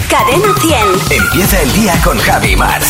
Cadena 100. Empieza el día con Javi Mar.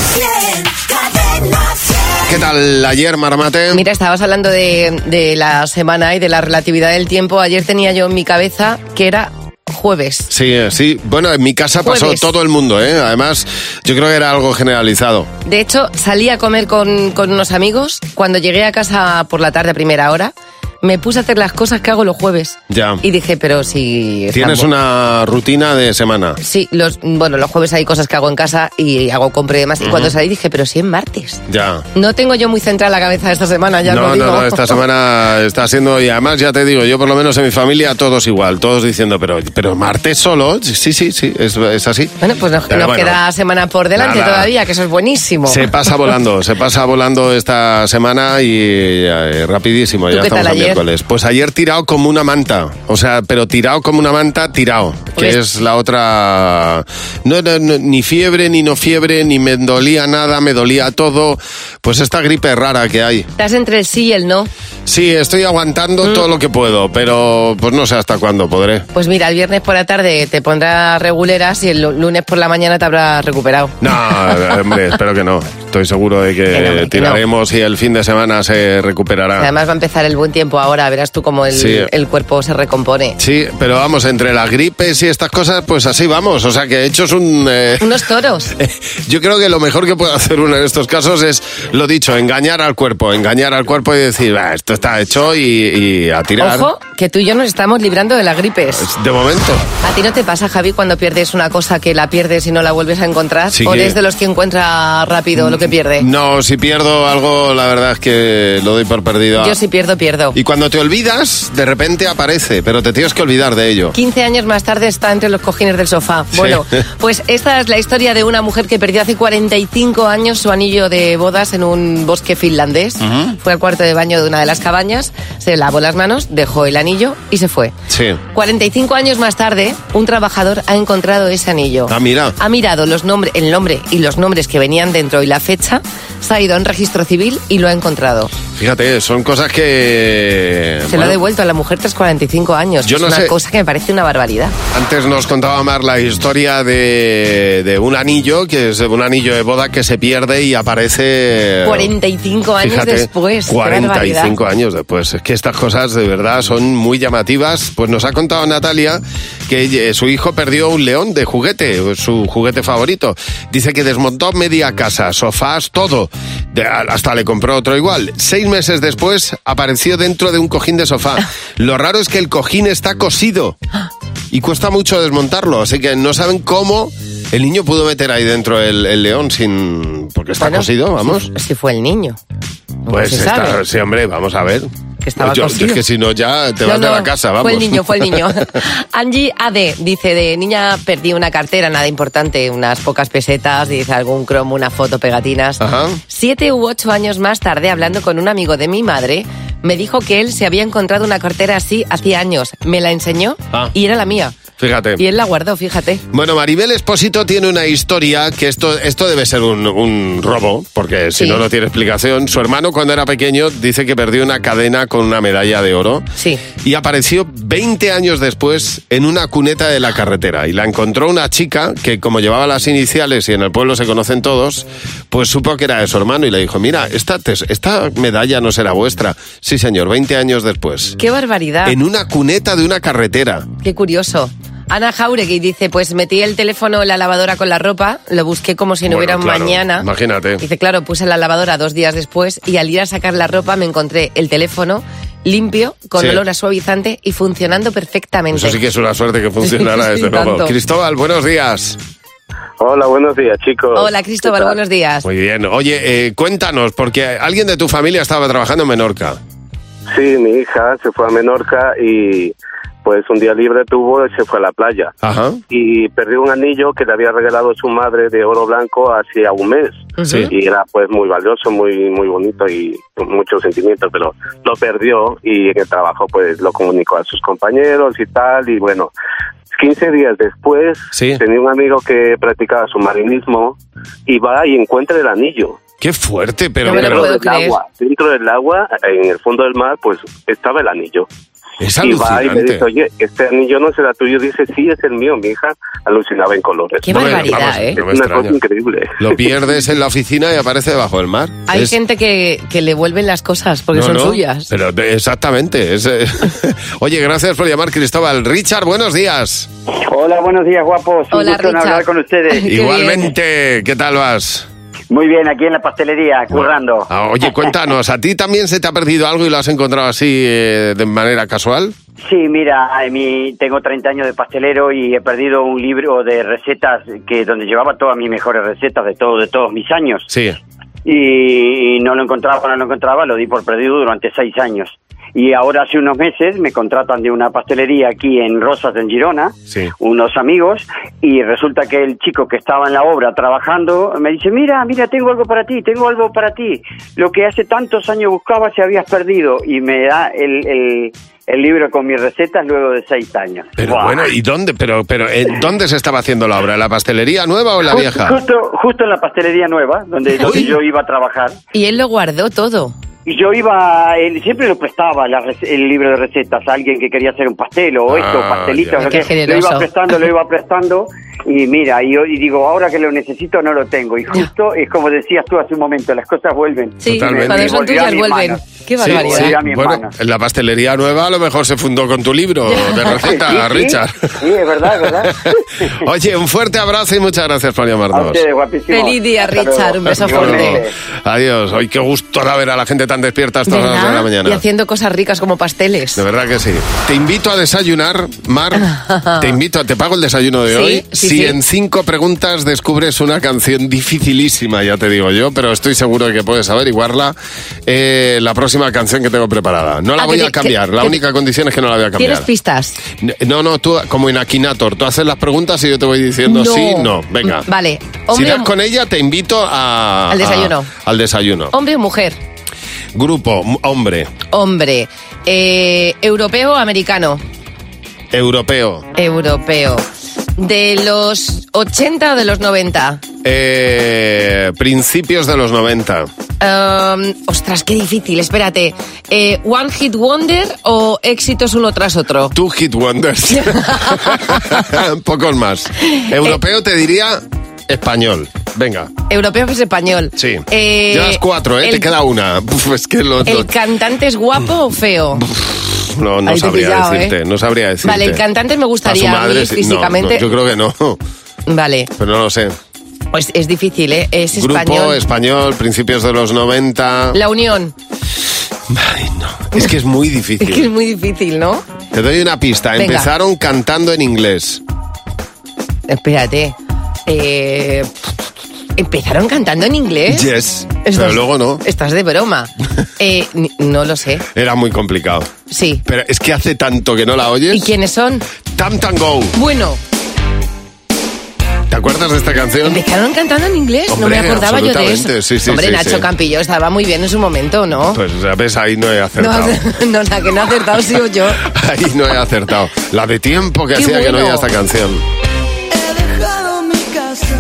Cadena 100. ¿Qué tal ayer, Maramate? Mira, estabas hablando de la semana y de la relatividad del tiempo. Ayer tenía yo en mi cabeza que era jueves. Sí. Bueno, en mi casa pasó Jueves. todo el mundo, ¿eh? Además, yo creo que era algo generalizado. De hecho, salí a comer con unos amigos. Cuando llegué a casa por la tarde a primera hora, me puse a hacer las cosas que hago los jueves. Ya. Y dije, pero si... Tienes una rutina de semana. Sí, los jueves hay cosas que hago en casa y hago compra y demás. Y cuando salí dije, pero si es martes. Ya. No tengo yo muy centrada la cabeza esta semana, ya lo digo. No, esta semana está siendo, y además ya te digo, yo por lo menos en mi familia todos igual, todos diciendo, pero martes solo, sí, es así. Bueno, pues nos queda semana por delante todavía, que eso es buenísimo. Se pasa volando esta semana y rapidísimo, ya estamos a miércoles. Pues ayer tirado como una manta, o sea, pero tirado como una manta, tirado, que es la otra, no, ni fiebre, ni no fiebre, ni me dolía nada, me dolía todo, pues esta gripe rara que hay. Estás entre el sí y el no. Sí, estoy aguantando todo lo que puedo, pero pues no sé hasta cuándo podré. Pues mira, el viernes por la tarde te pondrás reguleras y el lunes por la mañana te habrás recuperado. No, hombre, espero que no. Estoy seguro de que tiraremos y el fin de semana se recuperará. Además va a empezar el buen tiempo ahora, verás tú cómo el cuerpo se recompone. Sí, pero vamos, entre las gripes y estas cosas, pues así vamos. O sea, que hechos unos toros. Yo creo que lo mejor que puede hacer uno en estos casos es, lo dicho, engañar al cuerpo y decir, esto está hecho y a tirar. Ojo, que tú y yo nos estamos librando de las gripes. De momento. ¿A ti no te pasa, Javi, cuando pierdes una cosa que la pierdes y no la vuelves a encontrar? Sí, ¿O eres de los que encuentra rápido lo que pierde? No, si pierdo algo, la verdad es que lo doy por perdido. Yo si pierdo. Y cuando te olvidas, de repente aparece, pero te tienes que olvidar de ello. 15 años más tarde está entre los cojines del sofá. Sí. Bueno, pues esta es la historia de una mujer que perdió hace 45 años su anillo de bodas en un bosque finlandés. Fue al cuarto de baño de una de las cabañas, se lavó las manos, dejó el anillo y se fue. Sí. 45 años más tarde, un trabajador ha encontrado ese anillo. Ah, mira. Ha mirado el nombre y los nombres que venían dentro y la fecha, se ha ido a un registro civil y lo ha encontrado. Fíjate, son cosas que... Se lo ha devuelto a la mujer tras 45 años. Yo es no una sé. cosa que me parece una barbaridad. Antes nos contaba Mar la historia de un anillo, que es un anillo de boda que se pierde y aparece... 45 años Fíjate, después. 45 años después. Es que estas cosas de verdad son muy llamativas. Pues nos ha contado Natalia que su hijo perdió un león de juguete, su juguete favorito. Dice que desmontó media casa, sofás, todo. Hasta le compró otro igual. 6 meses después apareció dentro de un cojín de sofá. Lo raro es que el cojín está cosido y cuesta mucho desmontarlo, así que no saben cómo el niño pudo meter ahí dentro el león porque está cosido, vamos. Si fue el niño. Pues se sabe. sí, hombre, vamos a ver. Que estaba cosido. Es que si no ya te vas de la casa, vamos. Fue el niño. Angie AD dice, de niña perdí una cartera, nada importante, unas pocas pesetas, dice algún cromo, una foto, pegatinas. Ajá. 7 u 8 años más tarde, hablando con un amigo de mi madre, me dijo que él se había encontrado una cartera así hacía años. Me la enseñó y era la mía. Fíjate. Y él la guardó, fíjate. Bueno, Maribel Espósito tiene una historia que esto debe ser un robo, porque si no tiene explicación. Su hermano, cuando era pequeño, dice que perdió una cadena con una medalla de oro. Sí. Y apareció 20 años después en una cuneta de la carretera. Y la encontró una chica que, como llevaba las iniciales y en el pueblo se conocen todos, pues supo que era de su hermano y le dijo, mira, esta medalla no será vuestra. Sí, señor, 20 años después. ¡Qué barbaridad! En una cuneta de una carretera. ¡Qué curioso! Ana Jauregui dice, pues metí el teléfono en la lavadora con la ropa, lo busqué como si no hubiera un mañana. Imagínate. Dice, claro, puse la lavadora 2 días después y al ir a sacar la ropa me encontré el teléfono limpio, con olor a suavizante y funcionando perfectamente. Eso sí que es una suerte que funcionara desde luego. Tanto. Cristóbal, buenos días. Hola, buenos días, chicos. Hola, Cristóbal, buenos días. Muy bien. Oye, cuéntanos, porque alguien de tu familia estaba trabajando en Menorca. Sí, mi hija se fue a Menorca y pues un día libre tuvo y se fue a la playa. Ajá. Y perdió un anillo que le había regalado su madre de oro blanco hacía un mes. Sí. Y era pues muy valioso, muy bonito y con mucho sentimiento, pero lo perdió y en el trabajo pues lo comunicó a sus compañeros y tal, y bueno, 15 días después tenía un amigo que practicaba submarinismo y va y encuentra el anillo. Qué fuerte, pero... No me lo puedo creer. Dentro del agua, en el fondo del mar, pues estaba el anillo. Es y va y me alucinante. dice, oye, este anillo no será tuyo. Dice, sí, es el mío. Mi hija alucinaba en colores. Qué Bueno, barbaridad, vamos, ¿eh? no me Una extraña. cosa increíble. Lo pierdes en la oficina y aparece debajo del mar. Hay Es- gente que le vuelven las cosas porque No, son no, suyas. Pero exactamente. Oye, gracias por llamar, Cristóbal. Richard, buenos días. Hola, buenos días, guapos. Hola, Un gusto en Richard. hablar con ustedes. Qué Igualmente, ¿qué tal vas? Muy bien, aquí en la pastelería, currando. Oye, cuéntanos, ¿a ti también se te ha perdido algo y lo has encontrado así de manera casual? Sí, mira, tengo 30 años de pastelero y he perdido un libro de recetas donde llevaba todas mis mejores recetas de todos mis años. Sí. Y no lo encontraba, lo di por perdido durante 6 años. Y ahora hace unos meses me contratan de una pastelería aquí en Rosas, en Girona, Sí. unos amigos, y resulta que el chico que estaba en la obra trabajando me dice, mira, tengo algo para ti, lo que hace tantos años buscaba se habías perdido, y me da el libro con mis recetas luego de 6 años. Pero ¡Buah! bueno, ¿y dónde? Pero ¿en dónde se estaba haciendo la obra? ¿En la pastelería nueva o en la vieja? Justo en la pastelería nueva, donde yo iba a trabajar. Y él lo guardó todo. Y yo siempre lo prestaba el libro de recetas a alguien que quería hacer un pastel o pastelitos, ya. lo Qué que generoso. lo iba prestando. Y mira, y digo, ahora que lo necesito no lo tengo. Y justo es como decías tú hace un momento, las cosas vuelven. Sí, Totalmente. cuando son Volvió a tuyas mis vuelven. manos. Qué Sí, barbaridad. sí. a mis Bueno, manos. en la pastelería nueva a lo mejor se fundó con tu libro de recetas, Sí, sí. Richard. Sí, es verdad. Oye, un fuerte abrazo y muchas gracias por A llamarnos. ustedes, guapísimos. Feliz día, Hasta Richard. luego. Un beso Igualmente. fuerte. Adiós. Hoy qué gusto da ver a la gente tan despierta a estas horas de la ¿Verdad? mañana. Y haciendo cosas ricas como pasteles. De verdad que sí. Te invito a desayunar, Mar. Te pago el desayuno de Sí, hoy. sí, si sí. en 5 preguntas descubres una canción dificilísima, ya te digo yo, pero estoy seguro de que puedes averiguarla, la próxima canción que tengo preparada. No la voy a cambiar. La única condición es que no la voy a cambiar. ¿Tienes pistas? No, tú como en Akinator, tú haces las preguntas y yo te voy diciendo No. sí, no. Venga. Vale. Si Hombre, das con ella, te invito Al desayuno. al desayuno. hombre o mujer. Grupo, hombre, Hombre. Europeo o americano. europeo, Europeo. ¿De los 80 o de los 90? principios de los 90. Ostras, qué difícil, espérate. ¿One Hit Wonder o éxitos uno tras otro? Two Hit Wonders. Pocos más. Europeo te diría español. Venga, Europeo es español. sí. Llevas 4, ¿eh? Te queda una. Es que ¿El cantante es guapo o feo? no Ahí te he sabría pillado, decirte, no sabría decirte. Vale, el cantante me A su gustaría a madre, mí sí. físicamente. No, yo creo que no, Vale, pero no lo sé. pues es difícil, ¿eh? Es Grupo español. español, principios de los 90. La Unión. Ay, no. Es que es muy Es que es difícil. muy difícil, ¿no? Te doy una pista. Venga. Empezaron cantando en inglés. Espérate. ¿Empezaron cantando en inglés? Yes. Pero luego no. Estás de broma. No lo sé. Era muy complicado. Sí. Pero es que hace tanto que no la oyes. ¿Y quiénes son? Tam Tam Go. Bueno, ¿Te acuerdas de esta canción? ¿empezaron cantando en inglés? No Hombre, me acordaba yo de absolutamente, eso. sí, sí, Hombre, sí, Nacho sí. Campillo estaba muy bien en su momento, ¿no? Pues ya ves, ahí no he No, acertado. no, la que no ha acertado ha sido yo. Ahí no he acertado. La de tiempo que Qué hacía que no bueno. oía esta canción. He dejado mi casa,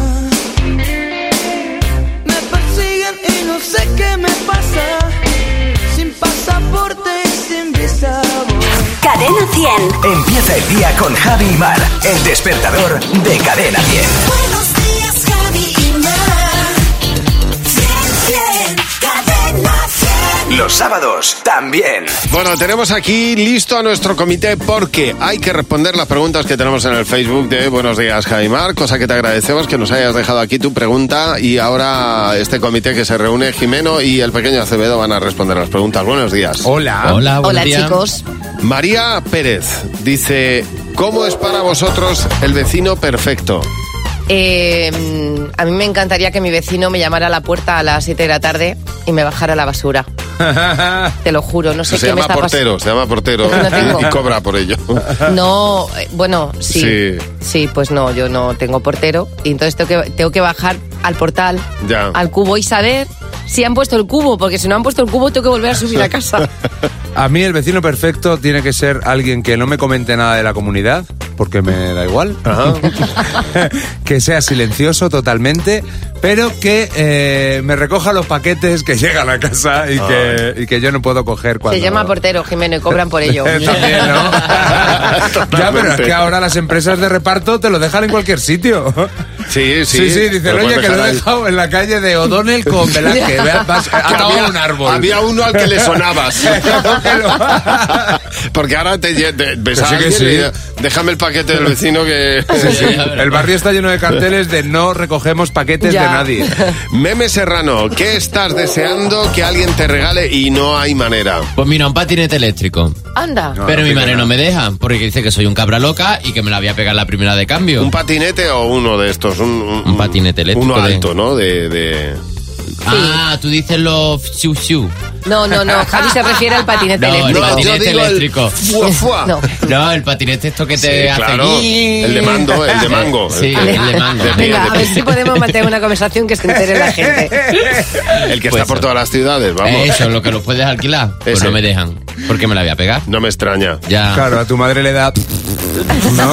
me persiguen y no sé qué me pasa. Sin pasaporte y sin visa voy. Cadena 100. Empieza el día con Javi y Mar. El despertador de Cadena 10. Buenos días, Javi y Mar. 100, Cadena 100. Los sábados también. Bueno, tenemos aquí listo a nuestro comité porque hay que responder las preguntas que tenemos en el Facebook de Buenos Días, Jaimar, cosa que te agradecemos que nos hayas dejado aquí tu pregunta y ahora este comité que se reúne, Jimeno y el pequeño Acevedo van a responder las preguntas. Buenos días. Hola. Hola, chicos. María Pérez dice, ¿cómo es para vosotros el vecino perfecto? A mí me encantaría que mi vecino me llamara a la puerta a las 7 de la tarde y me bajara la basura. Te lo juro, no sé Se qué me llama está portero, se llama portero Es que no tengo. y cobra por ello. No, bueno, sí. Sí. Sí, pues no, yo no tengo portero y entonces tengo que bajar al portal, Ya. al cubo y saber si han puesto el cubo, porque si no han puesto el cubo tengo que volver a subir a casa. A mí el vecino perfecto tiene que ser alguien que no me comente nada de la comunidad, porque me da igual. Que sea silencioso totalmente, pero que me recoja los paquetes que llegan a casa y que yo no puedo coger cuando... Se llama portero, Jimeno, y cobran por ello. También, ¿no? Ya, pero es que ahora las empresas de reparto te lo dejan en cualquier sitio. Sí. Dicen, oye, que lo he dejado en la calle de O'Donnell con Velázquez. Atado a un árbol. Había uno al que le sonabas. Porque ahora ves a alguien y déjame el paquete del vecino que... Sí. El barrio está lleno de carteles de no recogemos paquetes de nadie. Meme Serrano, ¿qué estás deseando que alguien te regale y no hay manera? Pues mira, un patinete eléctrico. Anda. Pero mi madre no me deja, porque dice que soy un cabra loca y que me la voy a pegar la primera de cambio. ¿Un patinete o uno de estos? Un patinete eléctrico. Uno alto, ¿no? Ah, tú dices los xiu-xiu. No, Javi se refiere al patinete eléctrico. El patinete eléctrico. No, el patinete esto que te hace... Claro, el de mango. Sí, el de mango. Venga, a ver si podemos mantener una conversación que se entere la gente. El que está por todas las ciudades, vamos. Eso, lo que lo puedes alquilar. Pues no me dejan, porque me la voy a pegar. No me extraña. Ya. Claro, a tu madre le da... ¿No?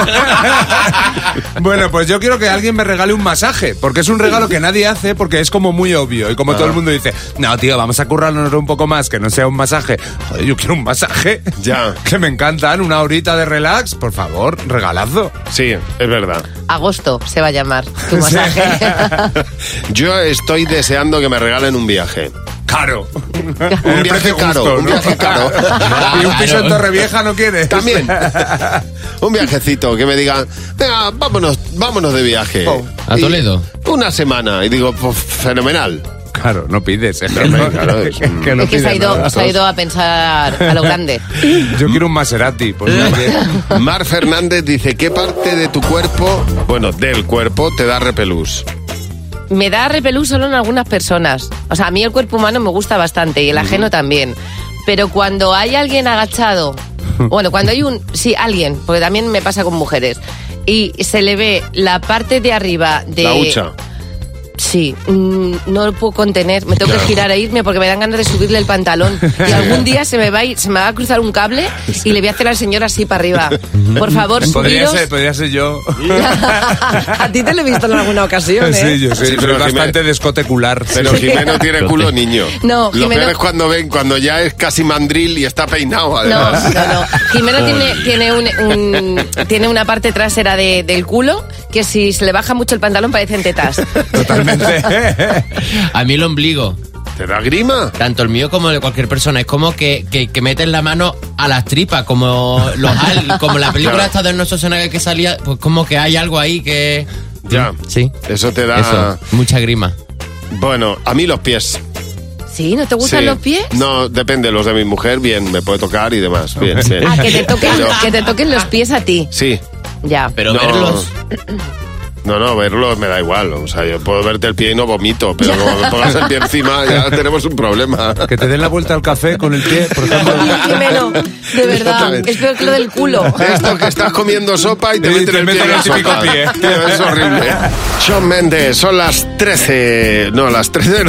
Bueno, pues yo quiero que alguien me regale un masaje, porque es un regalo que nadie hace, porque es como muy obvio, y como todo el mundo dice, no, tío, vamos a currarnos un poco más, que no sea un masaje. Joder, yo quiero un masaje. Ya. Que me encantan, una horita de relax, por favor, regalazo. Sí, es verdad. Agosto se va a llamar tu masaje. Yo estoy deseando que me regalen un viaje. Caro. Un viaje caro, ¿no? Un viaje caro. ¿Y un piso en Torrevieja no quieres? También. Un viajecito que me digan, venga, vámonos de viaje. ¿A Toledo? Una semana. Y digo, pues, fenomenal. Claro, no pides. Claro, Es que se ha ido a pensar a lo grande. Yo quiero un Maserati. Pues Mar Fernández dice, ¿qué parte de tu cuerpo, del cuerpo, te da repelús? Me da repelús solo en algunas personas. O sea, a mí el cuerpo humano me gusta bastante y el ajeno también. Pero cuando hay alguien agachado, cuando hay alguien, porque también me pasa con mujeres, y se le ve la parte de arriba de... La hucha. Sí, no lo puedo contener, me tengo que girar e irme porque me dan ganas de subirle el pantalón y algún día se me va a cruzar un cable y le voy a hacer al señor así para arriba. Por favor, subiros. Podría ser yo. A ti te lo he visto en alguna ocasión, ¿eh? Sí, yo sí, pero es bastante descotecular. Pero Jimeno tiene culo niño. No, Lo peor es cuando ya es casi mandril y está peinado, además. No. Jimeno tiene una parte trasera del culo que si se le baja mucho el pantalón parecen tetas. Totalmente. A mí el ombligo. ¿Te da grima? Tanto el mío como el de cualquier persona. Es como que meten la mano a las tripas, como como la película esta de Arnold Schwarzenegger que salía, pues como que hay algo ahí que... Ya. Sí. Eso te da... mucha grima. Bueno, a mí los pies. ¿Sí? ¿No te gustan los pies? No, depende, los de mi mujer, bien, me puede tocar y demás, bien, sí. Ah, que te toquen los pies a ti. Sí. Ya. Pero verlos... No, verlo me da igual. O sea, yo puedo verte el pie y no vomito, pero como me pongas el pie encima ya tenemos un problema. Que te den la vuelta al café con el pie, por ejemplo. Jimeno, de verdad, es peor que lo del culo. Esto que estás comiendo sopa y te meten el pie en la sopa. Tío, es horrible. Shawn Mendes, son las 13... No, las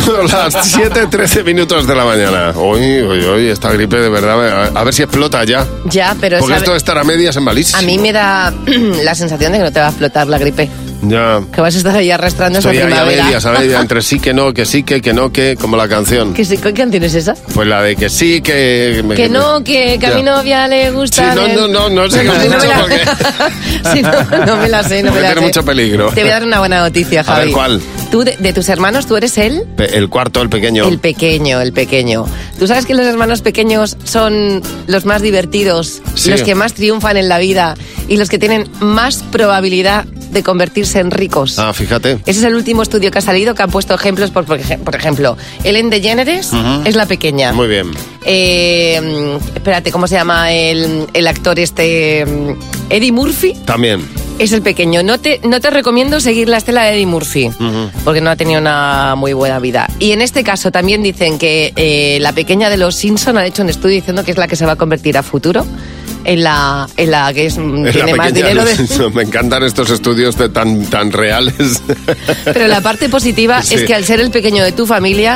7:13 minutos de la mañana. Hoy, esta gripe de verdad, a ver si explota ya. Ya, pero... Porque esto de estar a medias es malísimo. A mí me da la sensación de que no te va a explotar la gripe. Ya. Que vas a estar ahí arrastrando esa primavera. Estoy ahí a medias, ¿sabes? Entre sí, que no, que sí, que no, que... Como la canción. ¿Qué canción es esa? Pues la de que sí, que a mi novia le gusta... Sí, no sé qué has dicho porque... Sí, no me la sé, no me la sé. Tiene mucho peligro. Te voy a dar una buena noticia, Javi. A ver, ¿cuál? Tú, de tus hermanos, ¿tú eres él? El cuarto, el pequeño. El pequeño. ¿Tú sabes que los hermanos pequeños son los más divertidos, los que más triunfan en la vida y los que tienen más probabilidad de convertirse en ricos? Ah, fíjate. Ese es el último estudio que ha salido, que han puesto ejemplos, por ejemplo, Ellen DeGeneres es la pequeña. Muy bien. Espérate, ¿cómo se llama el actor Eddie Murphy? También. Es el pequeño. No te recomiendo seguir la estela de Eddie Murphy, porque no ha tenido una muy buena vida. Y en este caso también dicen que la pequeña de los Simpson ha hecho un estudio diciendo que es la que se va a convertir a futuro en la que tiene más dinero. Me encantan estos estudios tan reales. Pero la parte positiva es que al ser el pequeño de tu familia,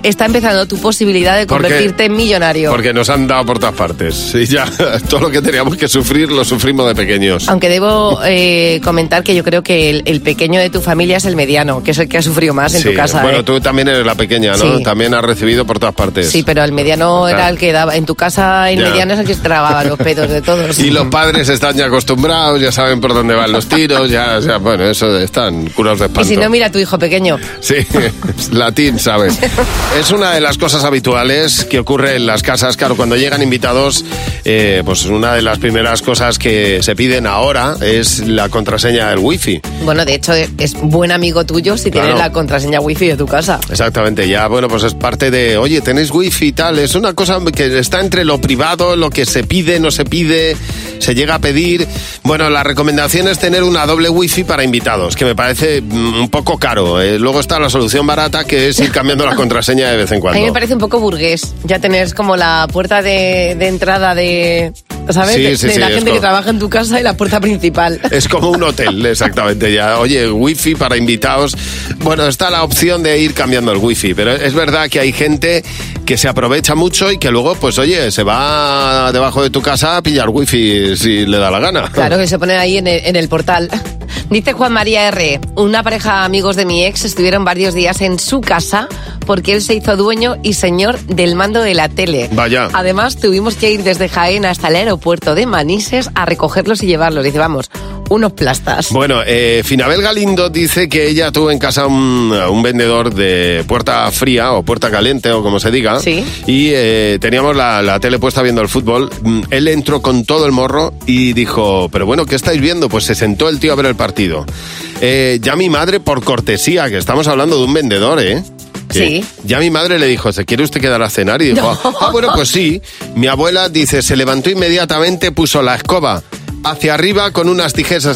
está empezando tu posibilidad de convertirte en millonario. Porque nos han dado por todas partes. Y ya todo lo que teníamos que sufrir lo sufrimos de pequeños. Aunque debo comentar que yo creo que el pequeño de tu familia es el mediano, que es el que ha sufrido más en tu casa. Bueno, tú también eres la pequeña, ¿no? Sí. También has recibido por todas partes. Sí, pero el mediano era el que daba. En tu casa, el mediano es el que se tragaba los pedos de todos. Y los padres están ya acostumbrados, ya saben por dónde van los tiros, ya bueno, eso están curados de espanto. Y si no, mira a tu hijo pequeño. Sí, latín, ¿sabes? Es una de las cosas habituales que ocurre en las casas. Claro, cuando llegan invitados, pues una de las primeras cosas que se piden ahora es la contraseña del wifi. Bueno, de hecho, es buen amigo tuyo si tienes la contraseña wifi de tu casa. Exactamente, ya, bueno, pues es parte de, oye, ¿tenéis wifi y tal? Es una cosa que está entre lo privado, lo que se pide, no se pide, se llega a pedir. Bueno, la recomendación es tener una doble wifi para invitados, que me parece un poco caro. Luego está la solución barata, que es ir cambiando la contraseña de vez en cuando. A mí me parece un poco burgués, ya tener como la puerta de entrada de... ¿Sabes? Sí, de la gente que trabaja en tu casa y la puerta principal. Es como un hotel, exactamente. Ya, oye, wifi para invitados. Bueno, está la opción de ir cambiando el wifi, pero es verdad que hay gente que se aprovecha mucho y que luego, pues oye, se va debajo de tu casa a pillar wifi si le da la gana. Claro, que se pone ahí en el portal. Dice Juan María R., una pareja de amigos de mi ex estuvieron varios días en su casa porque él se hizo dueño y señor del mando de la tele. Vaya. Además, tuvimos que ir desde Jaén hasta el aeropuerto de Manises a recogerlos y llevarlos. Dice, vamos, unos plastas. Bueno, Finabel Galindo dice que ella tuvo en casa un vendedor de puerta fría o puerta caliente o como se diga. Sí. Y teníamos la tele puesta viendo el fútbol. Él entró con todo el morro y dijo, pero bueno, ¿qué estáis viendo? Pues se sentó el tío a ver el partido. Ya mi madre, por cortesía, que estamos hablando de un vendedor, Sí. Ya mi madre le dijo, ¿se quiere usted quedar a cenar? Y dijo, bueno, pues sí. Mi abuela dice, se levantó inmediatamente, puso la escoba hacia arriba con unas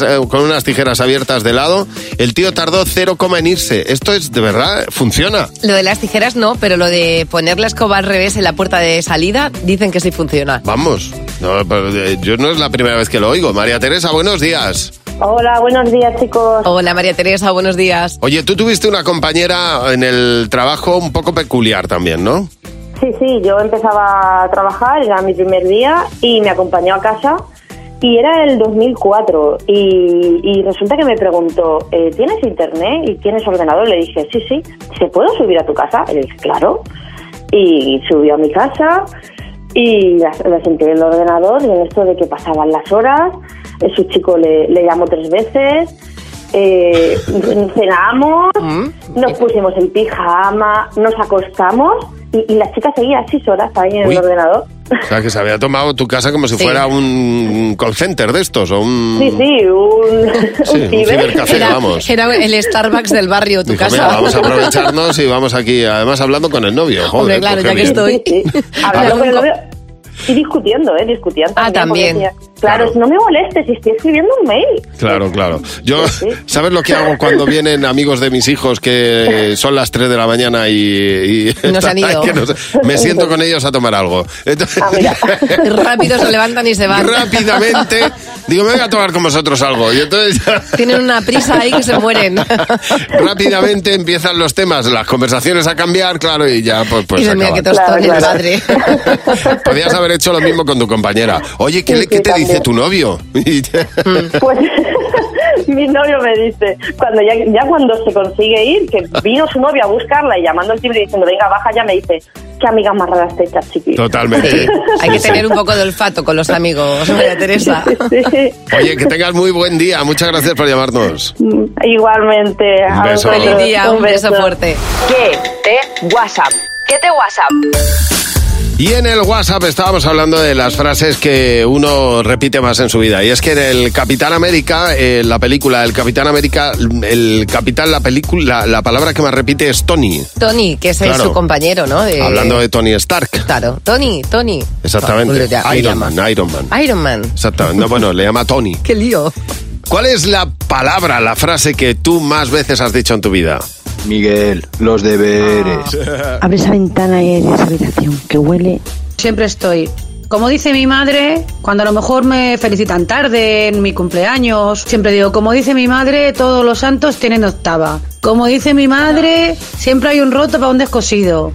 tijeras abiertas de lado. El tío tardó 0, en irse. Esto es, de verdad, funciona. Lo de las tijeras no, pero lo de poner la escoba al revés en la puerta de salida, dicen que sí funciona. Vamos, no, yo no es la primera vez que lo oigo. María Teresa, buenos días. Hola, buenos días, chicos. Hola, María Teresa, buenos días. Oye, tú tuviste una compañera en el trabajo un poco peculiar también, ¿no? Sí, yo empezaba a trabajar, era mi primer día y me acompañó a casa y era el 2004 y resulta que me preguntó, ¿tienes internet y tienes ordenador? Le dije, sí, ¿se puedo subir a tu casa? Y le dije, claro, y subió a mi casa y la senté en el ordenador y en esto de que pasaban las horas, su chico le llamó 3 veces, cenamos, nos pusimos en pijama, nos acostamos y la chica seguía 6 horas ahí en el ordenador. O sea, que se había tomado tu casa como si fuera un call center de estos o un... Sí, un cibercafé, vamos. Era el Starbucks del barrio, tu casa. Mira, vamos a aprovecharnos y vamos aquí, además hablando con el novio. Joder, hombre, claro, ya que estoy. Sí. Hablando con el novio y discutiendo. También. Decía, claro, no me molestes si estoy escribiendo un mail. Claro. Yo, ¿sabes lo que hago cuando vienen amigos de mis hijos que son las 3 de la mañana y nos han ido? Me siento con ellos a tomar algo. Entonces, rápido se levantan y se van. Rápidamente, digo, me voy a tomar con vosotros algo. Y entonces tienen una prisa ahí que se mueren. Rápidamente empiezan los temas, las conversaciones a cambiar, claro, y ya pues y se mira, que tostones, padre. Podías haber hecho lo mismo con tu compañera. Oye, ¿qué te dice tu novio? Pues mi novio me dice, cuando cuando se consigue ir, que vino su novio a buscarla y llamando al timbre y diciendo, venga, baja ya, me dice, qué amigas más raras te echas, chiquillo. Totalmente. Hay que tener un poco de olfato con los amigos, María Teresa. Sí. Oye, que tengas muy buen día. Muchas gracias por llamarnos. Igualmente. Un beso. Feliz día, un beso fuerte. ¿Qué te WhatsApp? Y en el WhatsApp estábamos hablando de las frases que uno repite más en su vida. Y es que en el Capitán América, la película del Capitán América, la palabra que más repite es Tony. Tony, que es su compañero, ¿no? Hablando de Tony Stark. Claro, Tony. Exactamente. Iron Man. Exactamente. No, bueno, le llama Tony. ¡Qué lío! ¿Cuál es la palabra, la frase que tú más veces has dicho en tu vida? Miguel, los deberes. Abre esa ventana y esa habitación que huele. Siempre estoy. Como dice mi madre, cuando a lo mejor me felicitan tarde en mi cumpleaños, siempre digo, como dice mi madre, todos los santos tienen octava. Como dice mi madre, siempre hay un roto para un descosido.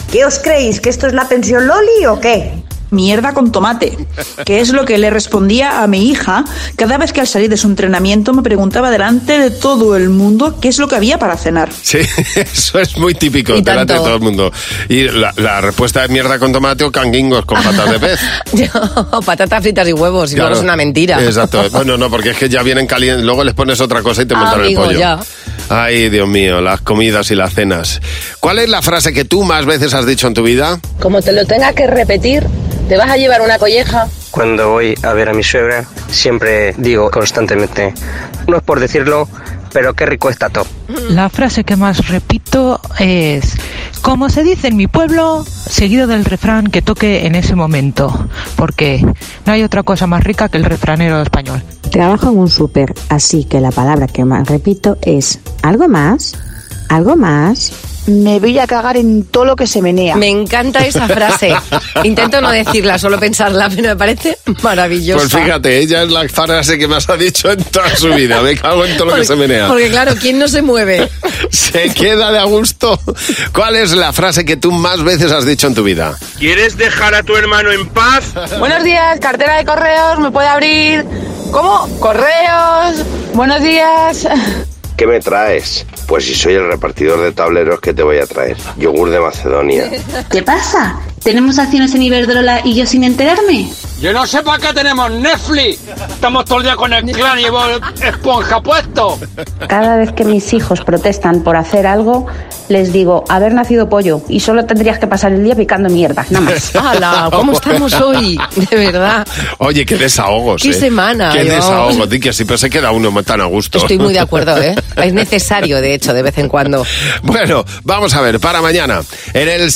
¿Qué os creéis? ¿Que esto es la pensión Loli o qué? Mierda con tomate, que es lo que le respondía a mi hija cada vez que al salir de su entrenamiento me preguntaba delante de todo el mundo qué es lo que había para cenar. Sí, eso es muy típico, delante de todo el mundo. Y la respuesta es mierda con tomate o canguingos con patas de pez. O patatas fritas y huevos, y Claro. luego es una mentira. Exacto. Bueno, no, porque es que ya vienen calientes, luego les pones otra cosa y te montan el pollo. Ya. Ay, Dios mío, las comidas y las cenas. ¿Cuál es la frase que tú más veces has dicho en tu vida? Como te lo tenga que repetir, ¿te vas a llevar una colleja? Cuando voy a ver a mi suegra, siempre digo constantemente, no es por decirlo, pero qué rico está todo. La frase que más repito es, como se dice en mi pueblo, seguido del refrán que toque en ese momento, porque no hay otra cosa más rica que el refranero español. Trabajo en un súper, así que la palabra que más repito es ¿algo más? ¿Algo más? Me voy a cagar en todo lo que se menea. Me encanta esa frase. Intento no decirla, solo pensarla, pero me parece maravillosa. Pues fíjate, ella es la frase que más ha dicho en toda su vida. Me cago en todo lo que se menea. Porque claro, ¿quién no se mueve? Se queda de a gusto. ¿Cuál es la frase que tú más veces has dicho en tu vida? ¿Quieres dejar a tu hermano en paz? Buenos días, cartera de correos, ¿me puede abrir? ¿Cómo? ¿Correos? Buenos días. ¿Qué me traes? Pues si soy el repartidor de tableros, ¿qué te voy a traer? Yogur de Macedonia. ¿Qué pasa? ¿Tenemos acciones en Iberdrola y yo sin enterarme? Yo no sé para qué tenemos Netflix. Estamos todo el día con el clan y llevo esponja puesto. Cada vez que mis hijos protestan por hacer algo, les digo, haber nacido pollo y solo tendrías que pasar el día picando mierda, nada más. ¡Hala! ¿Cómo estamos hoy? De verdad. Oye, qué desahogos, ¡Qué semana! Qué Dios. desahogo, di que siempre se queda uno tan a gusto. Estoy muy de acuerdo, ¿eh? Es necesario, de hecho, de vez en cuando. Bueno, vamos a ver, para mañana, en el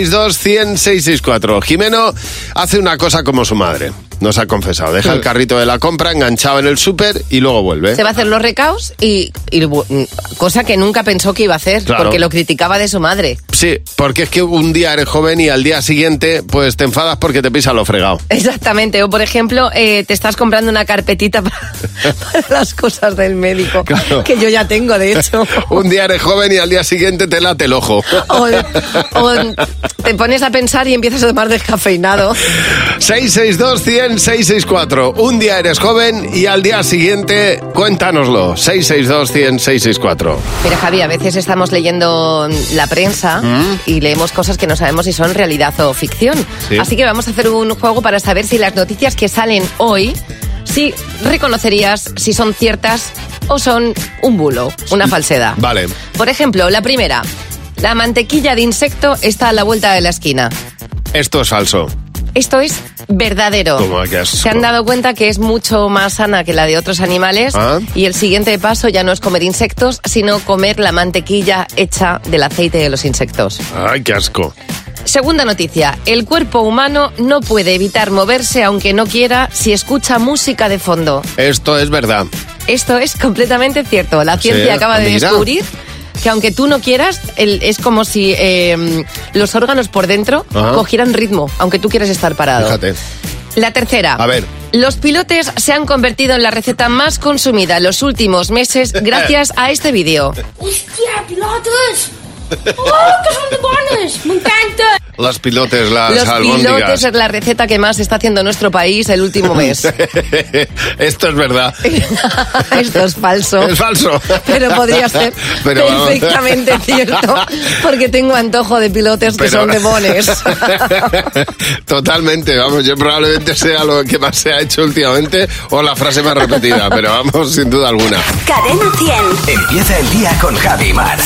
662-100-664, Jimeno hace una cosa como su madre. Nos ha confesado, deja el carrito de la compra enganchado en el súper y luego vuelve. Se va a hacer los recaos y cosa que nunca pensó que iba a hacer, Claro. porque lo criticaba de su madre. Sí, porque es que un día eres joven y al día siguiente pues te enfadas porque te pisa lo fregado. Exactamente, o por ejemplo, te estás comprando una carpetita para las cosas del médico, Claro. que yo ya tengo, de hecho. Un día eres joven y al día siguiente te late el ojo. O te pones a pensar y empiezas a tomar descafeinado. 662-100-664. Un día eres joven y al día siguiente, cuéntanoslo. 662-100-664. Pero Javi, a veces estamos leyendo la prensa y leemos cosas que no sabemos si son realidad o ficción. Sí. Así que vamos a hacer un juego para saber si las noticias que salen hoy, si reconocerías si son ciertas o son un bulo, una falsedad. Vale. Por ejemplo, la primera. La mantequilla de insecto está a la vuelta de la esquina. Esto es falso. Esto es verdadero. ¿Cómo que asco? Se han dado cuenta que es mucho más sana que la de otros animales y el siguiente paso ya no es comer insectos, sino comer la mantequilla hecha del aceite de los insectos. Ay, qué asco. Segunda noticia. El cuerpo humano no puede evitar moverse aunque no quiera si escucha música de fondo. Esto es verdad. Esto es completamente cierto. La ciencia Sí, acaba de mira. descubrir que aunque tú no quieras, es como si los órganos por dentro Ajá. cogieran ritmo, aunque tú quieras estar parado. Fíjate. La tercera. A ver. Los pilotes se han convertido en la receta más consumida en los últimos meses gracias a este vídeo. ¡Hostia, pilotos! ¡Oh, que son de bonos! ¡Me encanta! Las pilotes, las Los albóndigas. pilotes es la receta que más está haciendo nuestro país el último mes. Esto es verdad. Esto es falso. Es falso. Pero podría ser Pero vamos. perfectamente cierto, porque tengo antojo de pilotes que Pero- son de bones. Totalmente, vamos, yo probablemente sea lo que más se ha hecho últimamente o la frase más repetida, pero vamos, sin duda alguna. Cadena 100. Empieza el día con Javi Mar.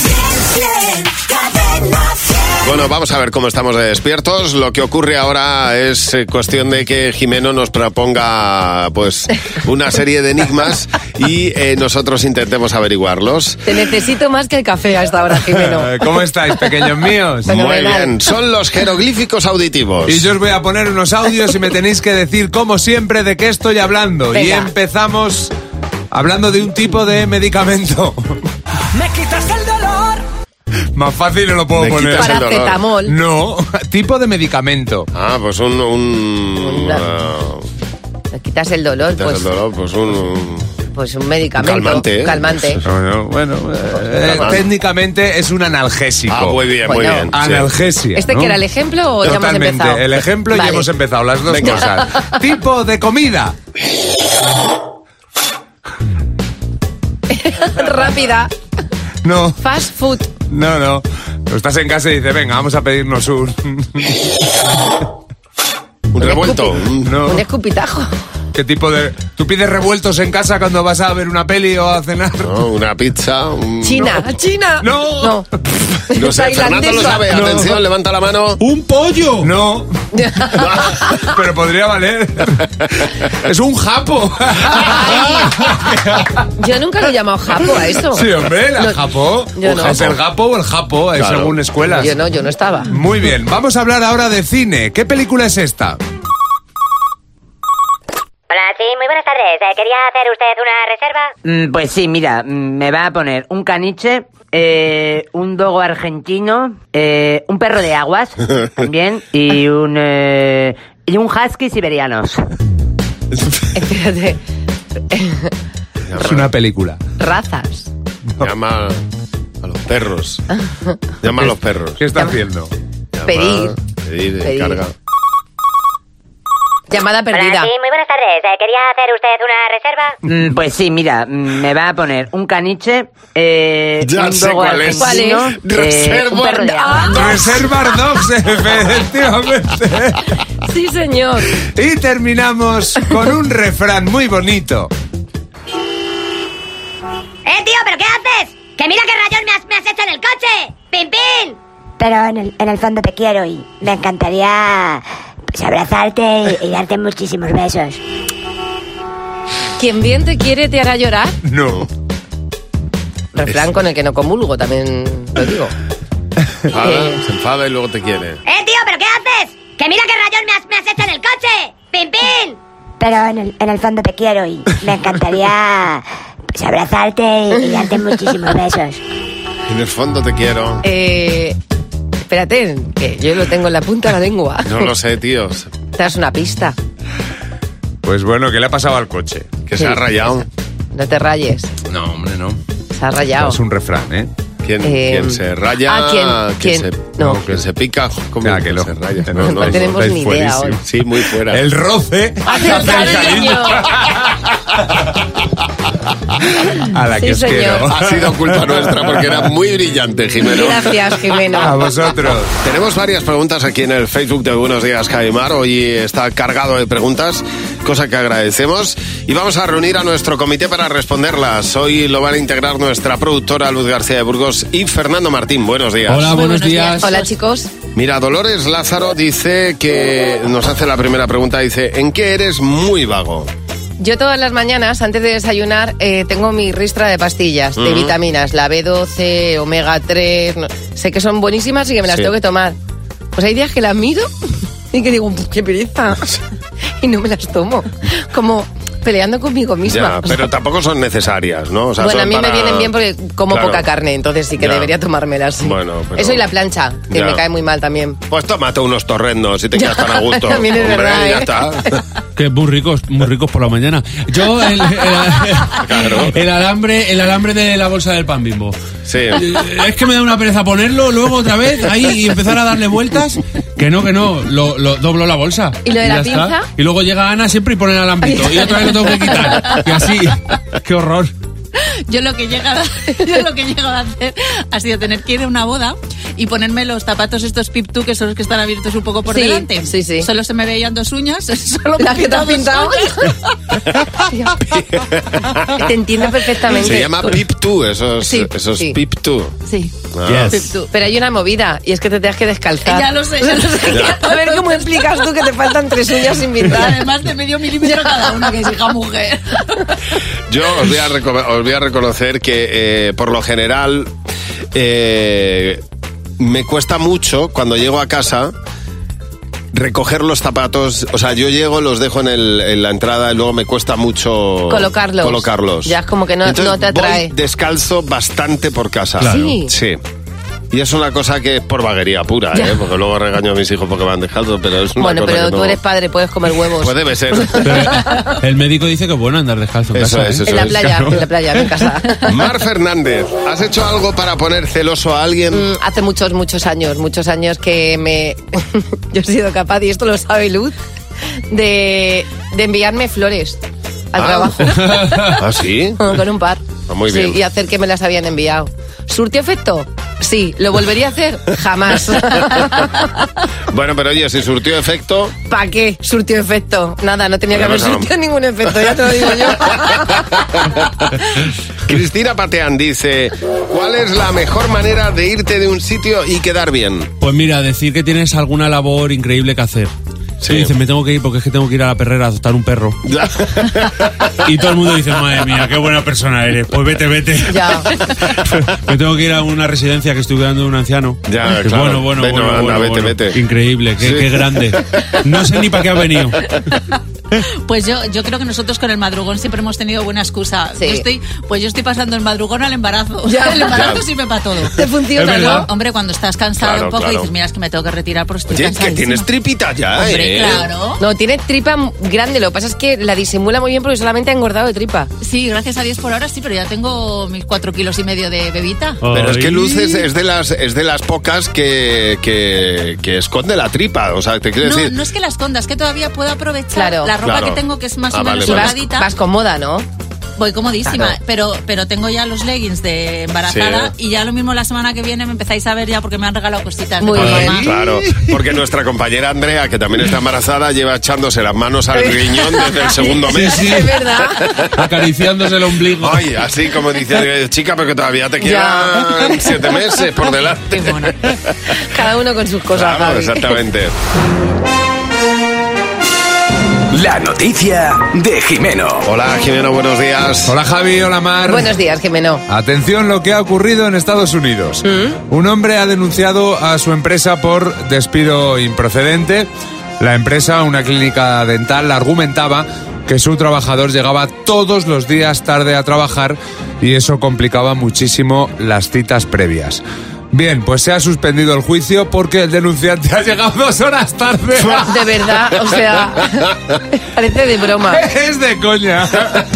Cadena 100. Bueno, vamos a ver cómo estamos de despiertos. Lo que ocurre ahora es cuestión de que Jimeno nos proponga pues una serie de enigmas y nosotros intentemos averiguarlos. Te necesito más que el café a esta hora, Jimeno. ¿Cómo estáis, pequeños míos? Muy bien, son los jeroglíficos auditivos. Y yo os voy a poner unos audios y me tenéis que decir, como siempre, de qué estoy hablando. Venga. Y empezamos hablando de un tipo de medicamento. Me quitas el dolor. Más fácil no lo puedo Me poner. quitas el dolor. Paracetamol. No, tipo de medicamento. Ah, pues Me quitas el dolor, quitas pues, el dolor, pues Pues un medicamento. Calmante, ¿eh? Calmante. Bueno, técnicamente es un analgésico. Ah, muy bien, muy bien. Analgesia. ¿Este ¿no? que era el ejemplo o ya hemos Totalmente. empezado? El ejemplo Vale. ya hemos empezado, las dos Venga. cosas. Tipo de comida. Rápida. No. Fast food. No. Estás en casa y dices, venga, vamos a pedirnos un... Un revuelto. No. Un escupitajo. ¿Qué tipo de...? ¿Tú pides revueltos en casa cuando vas a ver una peli o a cenar? No, una pizza. China. China. No. No sé, Fernando lo sabe. No. Atención, levanta la mano. ¡Un pollo! No. Pero podría valer. Es un japo. Yo nunca lo he llamado japo a eso. Sí, hombre, la No, japo. yo no. ¿Es el japo o el japo? Claro. Según escuelas. Yo no estaba. Muy bien, vamos a hablar ahora de cine. ¿Qué película es esta? Hola, sí, muy buenas tardes. ¿Quería hacer usted una reserva? Pues sí, mira, me va a poner un caniche, un dogo argentino, un perro de aguas también y un husky siberianos. Espérate. Es una película. Razas. Llama a los perros. Llama a los perros. ¿Qué está haciendo? Pedir. Pedir, Pedir. carga. Llamada perdida. Hola, sí, muy buenas tardes. ¿Quería hacer usted una reserva? Pues sí, mira, me va a poner un caniche, Ya un sé dogo cuál es. argentino, ¿Cuál es? Reserva un perro de aguas. Reservar Dogs, efectivamente. Sí, señor. Y terminamos con un refrán muy bonito. Tío, ¿pero qué haces? ¡Que mira qué rayón me has hecho en el coche! ¡Pin, pin! Pero en el fondo te quiero y me encantaría pues, abrazarte y darte muchísimos besos. Quien bien te quiere te hará llorar. No. Refrán con el que no comulgo, también lo digo. Se enfada y luego te quiere. Tío, ¿pero qué haces? ¡Que mira qué rayón me has hecho en el coche! ¡Pin, pin! Pero en el fondo te quiero y me encantaría pues, abrazarte y darte muchísimos besos. En el fondo te quiero. Espérate, que yo lo tengo en la punta de la lengua. No lo sé, tío. Te das una pista. Pues bueno, ¿qué le ha pasado al coche? Que se ha rayado. No te rayes. No, hombre, no. Se ha rayado. Es un refrán, ¿eh? ¿Quién se raya? ¿quién? Que se pica. ¿Cómo que se raya? No tenemos ni idea hoy. Sí, muy fuera. El roce hace el cariño. A la que Sí, os quiero. señor. Ha sido culpa nuestra porque era muy brillante, Jimeno. Gracias, Jimeno. A vosotros. Tenemos varias preguntas aquí en el Facebook de Buenos Días, Javimar. Hoy está cargado de preguntas, cosa que agradecemos. Y vamos a reunir a nuestro comité para responderlas. Hoy lo van a integrar nuestra productora Luz García de Burgos y Fernando Martín. Buenos días. Hola, buenos días. Hola, chicos. Mira, Dolores Lázaro dice que nos hace la primera pregunta. Dice, ¿en qué eres muy vago? Yo todas las mañanas, antes de desayunar, tengo mi ristra de pastillas, de vitaminas, la B12, omega 3, sé que son buenísimas y que me las tengo que tomar. Pues hay días que las miro y que digo, qué pereza, y no me las tomo, como peleando conmigo misma. Ya, pero tampoco son necesarias, ¿no? O sea, bueno, a son mí para... me vienen bien porque como Claro. poca carne, entonces sí que Ya. debería tomármelas. Sí. Bueno, pero... Eso y la plancha, que Ya. me cae muy mal también. Pues tómate unos torrendos y te quedas tan a gusto. También es Hombre, verdad, ya ¿eh? está. Que muy ricos por la mañana. Yo el alambre de la bolsa del pan Bimbo. Sí. Es que me da una pereza ponerlo luego otra vez ahí y empezar a darle vueltas. Que no, lo doblo la bolsa. ¿Y lo de ya la está. pinza? Y luego llega Ana siempre y pone el alambrito. Y otra vez lo tengo que quitar. Y así. Qué horror. Yo lo que he llegado a hacer ha sido tener que ir a una boda y ponerme los zapatos estos Pip 2, que son los que están abiertos un poco por Sí, delante. sí, sí. Solo se me veían 2 uñas, solo ¿Las me que te has he quitado pintado? 2 uñas. Te entiendo perfectamente. Se llama Pip 2, esos Sí. Pip 2. Sí. Pip 2. Pero hay una movida y es que te tienes que descalzar. Ya lo sé, ya lo sé. A ver cómo explicas tú que te faltan 3 uñas sin Y pintar. además de medio milímetro cada una, que es hija mujer. Yo os voy a reconocer que por lo general me cuesta mucho cuando llego a casa recoger los zapatos. O sea, yo llego, los dejo en la entrada y luego me cuesta mucho Colocarlos. Ya es como que no Entonces, te atrae. voy descalzo bastante por casa. Claro. Sí. Sí. Y es una cosa que es por vaguería pura, porque luego regaño a mis hijos porque van descalzos, pero es una bueno, cosa pero que tú no... eres padre, puedes comer huevos. Pues debe ser. El médico dice que es bueno andar descalzo en casa. Eso en la playa, claro. en la playa, en mi casa. Mar Fernández, ¿has hecho algo para poner celoso a alguien? Hace muchos años que yo he sido capaz, y esto lo sabe Luz, de enviarme flores al trabajo. ¿Ah, sí? Con un par. Muy bien. Sí, y hacer que me las habían enviado. ¿Surtió efecto? Sí. ¿Lo volvería a hacer? Jamás. Bueno, pero oye, si surtió efecto... ¿Para qué surtió efecto? Nada, no tenía que haber surtido ningún efecto, ya te lo digo yo. Cristina Pateán dice, ¿cuál es la mejor manera de irte de un sitio y quedar bien? Pues mira, decir que tienes alguna labor increíble que hacer. Sí. Dices, me tengo que ir porque es que tengo que ir a la perrera a adoptar un perro. Y todo el mundo dice, madre mía, qué buena persona eres. Pues vete. Ya. Me tengo que ir a una residencia que estoy cuidando de un anciano. Ya, claro. Bueno, Vete. Increíble, qué grande. No sé ni para qué ha venido. Pues yo creo que nosotros con el madrugón siempre hemos tenido buena excusa. Sí. Yo estoy pasando el madrugón al embarazo. Ya. El embarazo sirve para todo. Te funciona, ¿no? Hombre, cuando estás cansado un poco dices, mira, es que me tengo que retirar porque estoy cansadísima. Oye, que tienes tripita ya, Hombre, claro. No, tiene tripa grande, lo que pasa es que la disimula muy bien porque solamente ha engordado de tripa. Sí, gracias a Dios por ahora sí, pero ya tengo mis 4,5 kilos de bebita. Pero es que Luz es de las pocas que esconde la tripa, o sea, te quiero decir... No es que la esconda, es que todavía puedo aprovechar la ropa que tengo, que es más o menos holgadita. Vas cómoda, ¿no? Voy comodísima, claro. pero tengo ya los leggings de embarazada y ya lo mismo la semana que viene me empezáis a ver ya porque me han regalado cositas. Muy bien. Mamá. Claro, porque nuestra compañera Andrea, que también está embarazada, lleva echándose las manos al riñón desde el segundo mes. Sí. Es verdad. Acariciándose el ombligo. Ay, así como dice, chica, pero que todavía te quedan 7 meses por delante. Cada uno con sus cosas. Claro, exactamente. La noticia de Jimeno. Hola, Jimeno, buenos días. Hola, Javi, hola, Mar. Buenos días, Jimeno. Atención lo que ha ocurrido en Estados Unidos. Un hombre ha denunciado a su empresa por despido improcedente. La empresa, una clínica dental, argumentaba que su trabajador llegaba todos los días tarde a trabajar y eso complicaba muchísimo las citas previas. Bien, pues se ha suspendido el juicio porque el denunciante ha llegado 2 horas tarde. De verdad, o sea, parece de broma. Es de coña.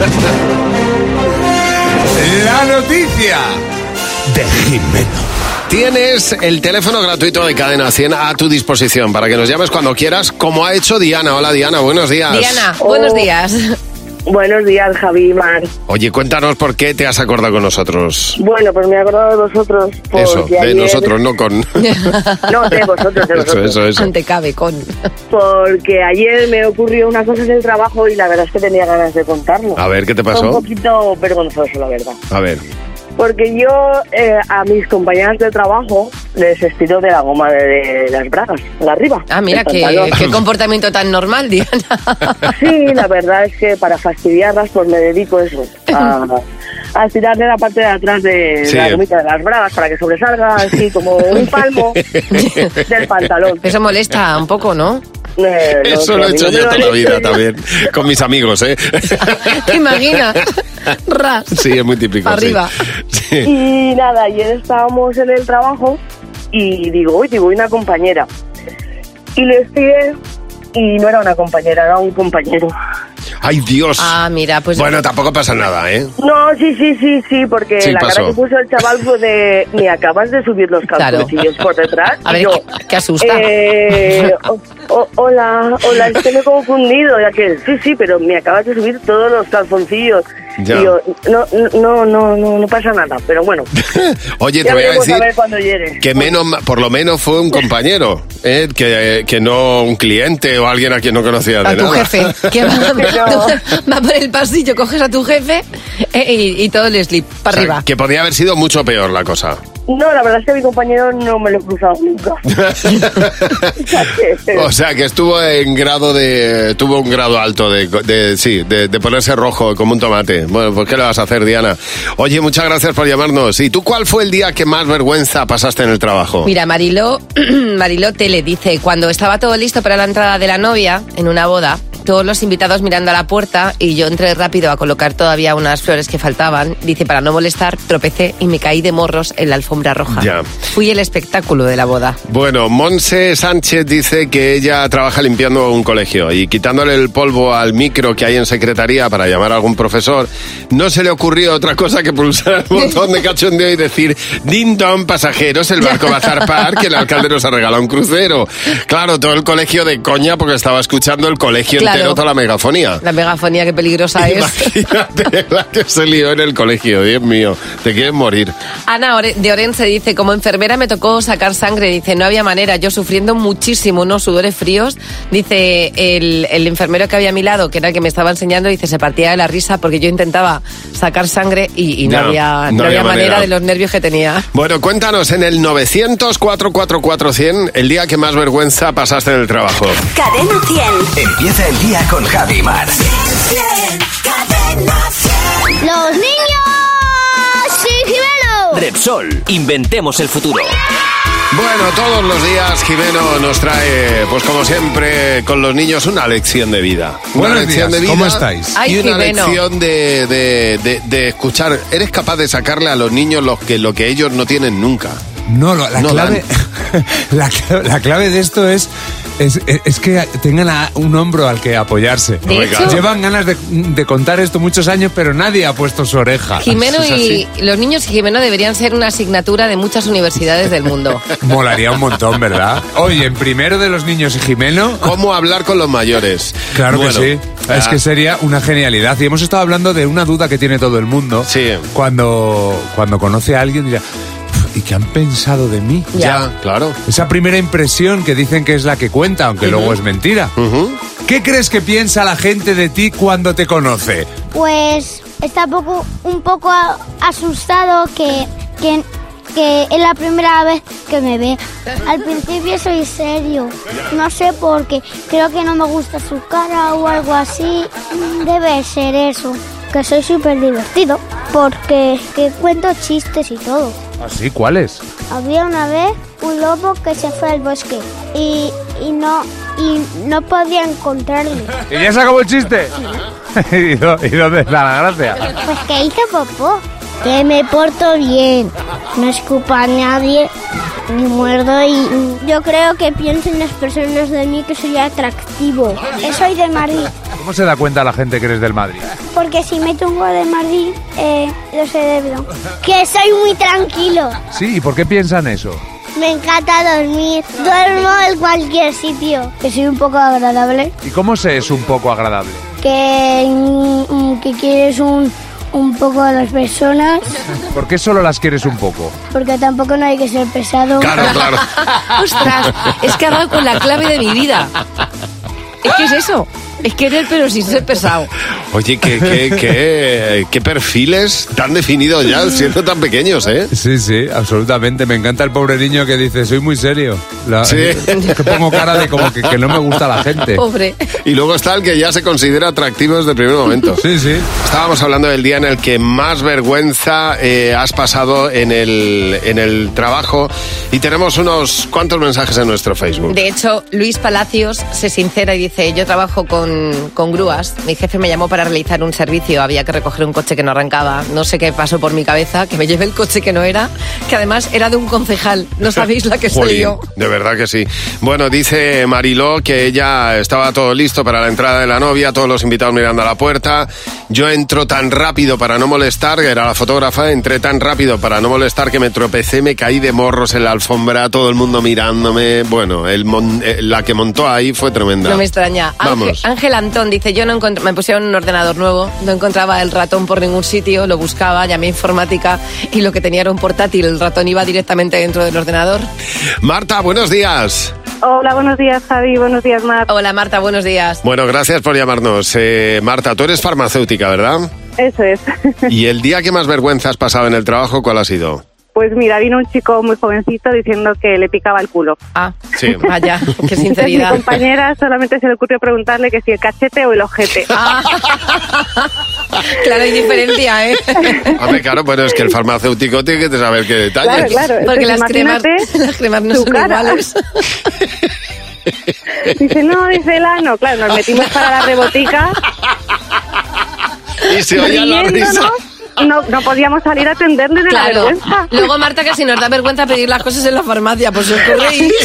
La noticia de Jimeno. Tienes el teléfono gratuito de Cadena 100 a tu disposición para que nos llames cuando quieras, como ha hecho Diana. Hola, Diana, buenos días. Diana, buenos días. Buenos días, Javi y Mar. Oye, cuéntanos por qué te has acordado con nosotros. Bueno, pues me he acordado de vosotros. Eso, de ayer... nosotros, no con... No, de vosotros. Eso. Ante cabe con... Porque ayer me ocurrió una cosa en el trabajo y la verdad es que tenía ganas de contarlo. A ver, ¿qué te pasó? Fue un poquito vergonzoso, la verdad. A ver. Porque yo a mis compañeras de trabajo les estiro de la goma de las bragas, de arriba. Ah, mira, qué comportamiento tan normal, Diana. Sí, la verdad es que para fastidiarlas pues me dedico eso, a estirar de la parte de atrás de la gomita de las bragas para que sobresalga así como un palmo del pantalón. Eso molesta un poco, ¿no? Eso lo he hecho yo toda la vida también, con mis amigos, ¿eh? ¿Te imaginas? Ras. Sí, es muy típico. Arriba. Sí. Y nada, ayer estábamos en el trabajo y digo, uy, voy una compañera. Y le estiré y no era una compañera, era un compañero. ¡Ay, Dios! Ah, mira, pues... Bueno, tampoco pasa nada, ¿eh? No, sí, porque sí, la pasó. cara que puso el chaval fue de... Me acabas de subir los calzoncillos por detrás. A ver, yo, ¿qué asusta? Hola, es que me he confundido. Ya que sí, pero me acabas de subir todos los calzoncillos. Ya. Y yo, no pasa nada, pero bueno. Oye, te voy a decir cuando llegue. que por lo menos fue un compañero, que no un cliente o alguien a quien no conocía de a tu nada. jefe, que va por el pasillo, coges a tu jefe y todo el slip para arriba. Que podría haber sido mucho peor la cosa. No, la verdad es que mi compañero no me lo he cruzado nunca. O sea, que tuvo un grado alto de ponerse rojo como un tomate. Bueno, pues ¿qué le vas a hacer, Diana? Oye, muchas gracias por llamarnos. ¿Y tú cuál fue el día que más vergüenza pasaste en el trabajo? Mira, Mariló Tele dice, cuando estaba todo listo para la entrada de la novia en una boda, todos los invitados mirando a la puerta y yo entré rápido a colocar todavía unas flores que faltaban. Dice, para no molestar, tropecé y me caí de morros en la alfombra. alfombra roja. Ya. Fui el espectáculo de la boda. Bueno, Monse Sánchez dice que ella trabaja limpiando un colegio y quitándole el polvo al micro que hay en secretaría para llamar a algún profesor, no se le ocurrió otra cosa que pulsar el botón de cachondeo y decir: "Ding dong, pasajeros, el barco va a zarpar, que el alcalde nos ha regalado un crucero". Claro, todo el colegio de coña porque estaba escuchando el colegio entero, toda la megafonía. La megafonía, qué peligrosa es. Imagínate la que se lió en el colegio, Dios mío, te quieres morir. Ana de Orense dice: como enfermera me tocó sacar sangre. Dice, no había manera, yo sufriendo muchísimo, unos sudores fríos. Dice, el enfermero que había a mi lado, que era el que me estaba enseñando, dice, se partía de la risa porque yo intentaba sacar sangre y no había manera de los nervios que tenía. Bueno, cuéntanos en el 900-444-100 el día que más vergüenza pasaste en el trabajo. Cadena 100. Empieza el día con Javi Mar. Cadena 100. ¡Los niños! ¡Sí, Jimeno! Repsol, inventemos el futuro. Bueno, todos los días Jimeno nos trae, pues como siempre, con los niños una lección de vida. Buenos días, ¿cómo estáis? Y una lección de escuchar. ¿Eres capaz de sacarle a los niños lo que ellos no tienen nunca? No, la clave de esto es que tengan un hombro al que apoyarse. De hecho, llevan ganas de contar esto muchos años, pero nadie ha puesto su oreja. Jimeno y los niños y Jimeno deberían ser una asignatura de muchas universidades del mundo. Molaría un montón, ¿verdad? Oye, en primero de los niños y Jimeno... ¿Cómo hablar con los mayores? Claro que sí. Es que sería una genialidad. Y hemos estado hablando de una duda que tiene todo el mundo. Sí. Cuando conoce a alguien, dirá... ¿Y qué han pensado de mí? Ya, claro. Esa primera impresión que dicen que es la que cuenta, aunque luego es mentira. ¿Qué crees que piensa la gente de ti cuando te conoce? Pues está un poco asustado que es la primera vez que me ve. Al principio soy serio, no sé por qué, creo que no me gusta su cara o algo así. Debe ser eso, que soy súper divertido, porque cuento chistes y todo. ¿Ah, sí? ¿Cuáles? Había una vez un lobo que se fue al bosque y no podía encontrarle. ¿Y ya se acabó el chiste? Sí. ¿Y dónde está la gracia? Pues que hizo popó. Que me porto bien, no escupo a nadie, ni muerdo, y yo creo que piensan las personas de mí que soy atractivo. Soy de Madrid. ¿Cómo se da cuenta la gente que eres del Madrid? Porque si me tungo de Madrid, lo cerebro. Que soy muy tranquilo. Sí, ¿y por qué piensan eso? Me encanta dormir, duermo en cualquier sitio. Que soy un poco agradable. ¿Y cómo se es un poco agradable? Que quieres un poco a las personas. ¿Por qué solo las quieres un poco? Porque tampoco no hay que ser pesado. Claro. ¡Ostras! Es que ha dado con la clave de mi vida. Es que es eso. Es querer pero sin ser pesado. Oye, qué perfiles tan definidos ya, siendo tan pequeños, ¿eh? Sí, absolutamente. Me encanta el pobre niño que dice, soy muy serio. Sí. Que pongo cara de como que no me gusta la gente. Pobre. Y luego está el que ya se considera atractivo desde el primer momento. Sí. Estábamos hablando del día en el que más vergüenza has pasado en el trabajo y tenemos unos cuantos mensajes en nuestro Facebook. De hecho, Luis Palacios se sincera y dice, yo trabajo con grúas, mi jefe me llamó para realizar un servicio, había que recoger un coche que no arrancaba, no sé qué pasó por mi cabeza, que me llevé el coche que no era, que además era de un concejal, no sabéis la que se lió. De verdad que sí. Bueno, dice Mariló que ella estaba todo listo para la entrada de la novia, todos los invitados mirando a la puerta, yo entro tan rápido para no molestar, era la fotógrafa, entré tan rápido para no molestar que me tropecé, me caí de morros en la alfombra, todo el mundo mirándome, bueno, la que montó ahí fue tremenda. No me extraña. Vamos. Ángel Antón dice, yo no me pusieron un ordenador nuevo, no encontraba el ratón por ningún sitio, lo buscaba, llamé a informática y lo que tenía era un portátil, el ratón iba directamente dentro del ordenador. Marta, buenos días. Hola, buenos días, Javi, buenos días, Marta. Hola, Marta, buenos días. Bueno, gracias por llamarnos. Marta, tú eres farmacéutica, ¿verdad? Eso es. ¿Y el día que más vergüenza has pasado en el trabajo, cuál ha sido? Pues mira, vino un chico muy jovencito diciendo que le picaba el culo. Ah, sí. Vaya, qué sinceridad. Mi compañera solamente se le ocurrió preguntarle que si el cachete o el ojete. Claro, hay diferencia, ¿eh? Hombre, claro, pero es que el farmacéutico tiene que saber qué detalles. Claro. Porque las cremas no son iguales. Dice, no, dice el ano. Claro, nos metimos para la rebotica. Y se oía la risa. no podíamos salir a atenderle de la vergüenza. Luego, Marta, que si nos da vergüenza pedir las cosas en la farmacia, pues os ocurréis.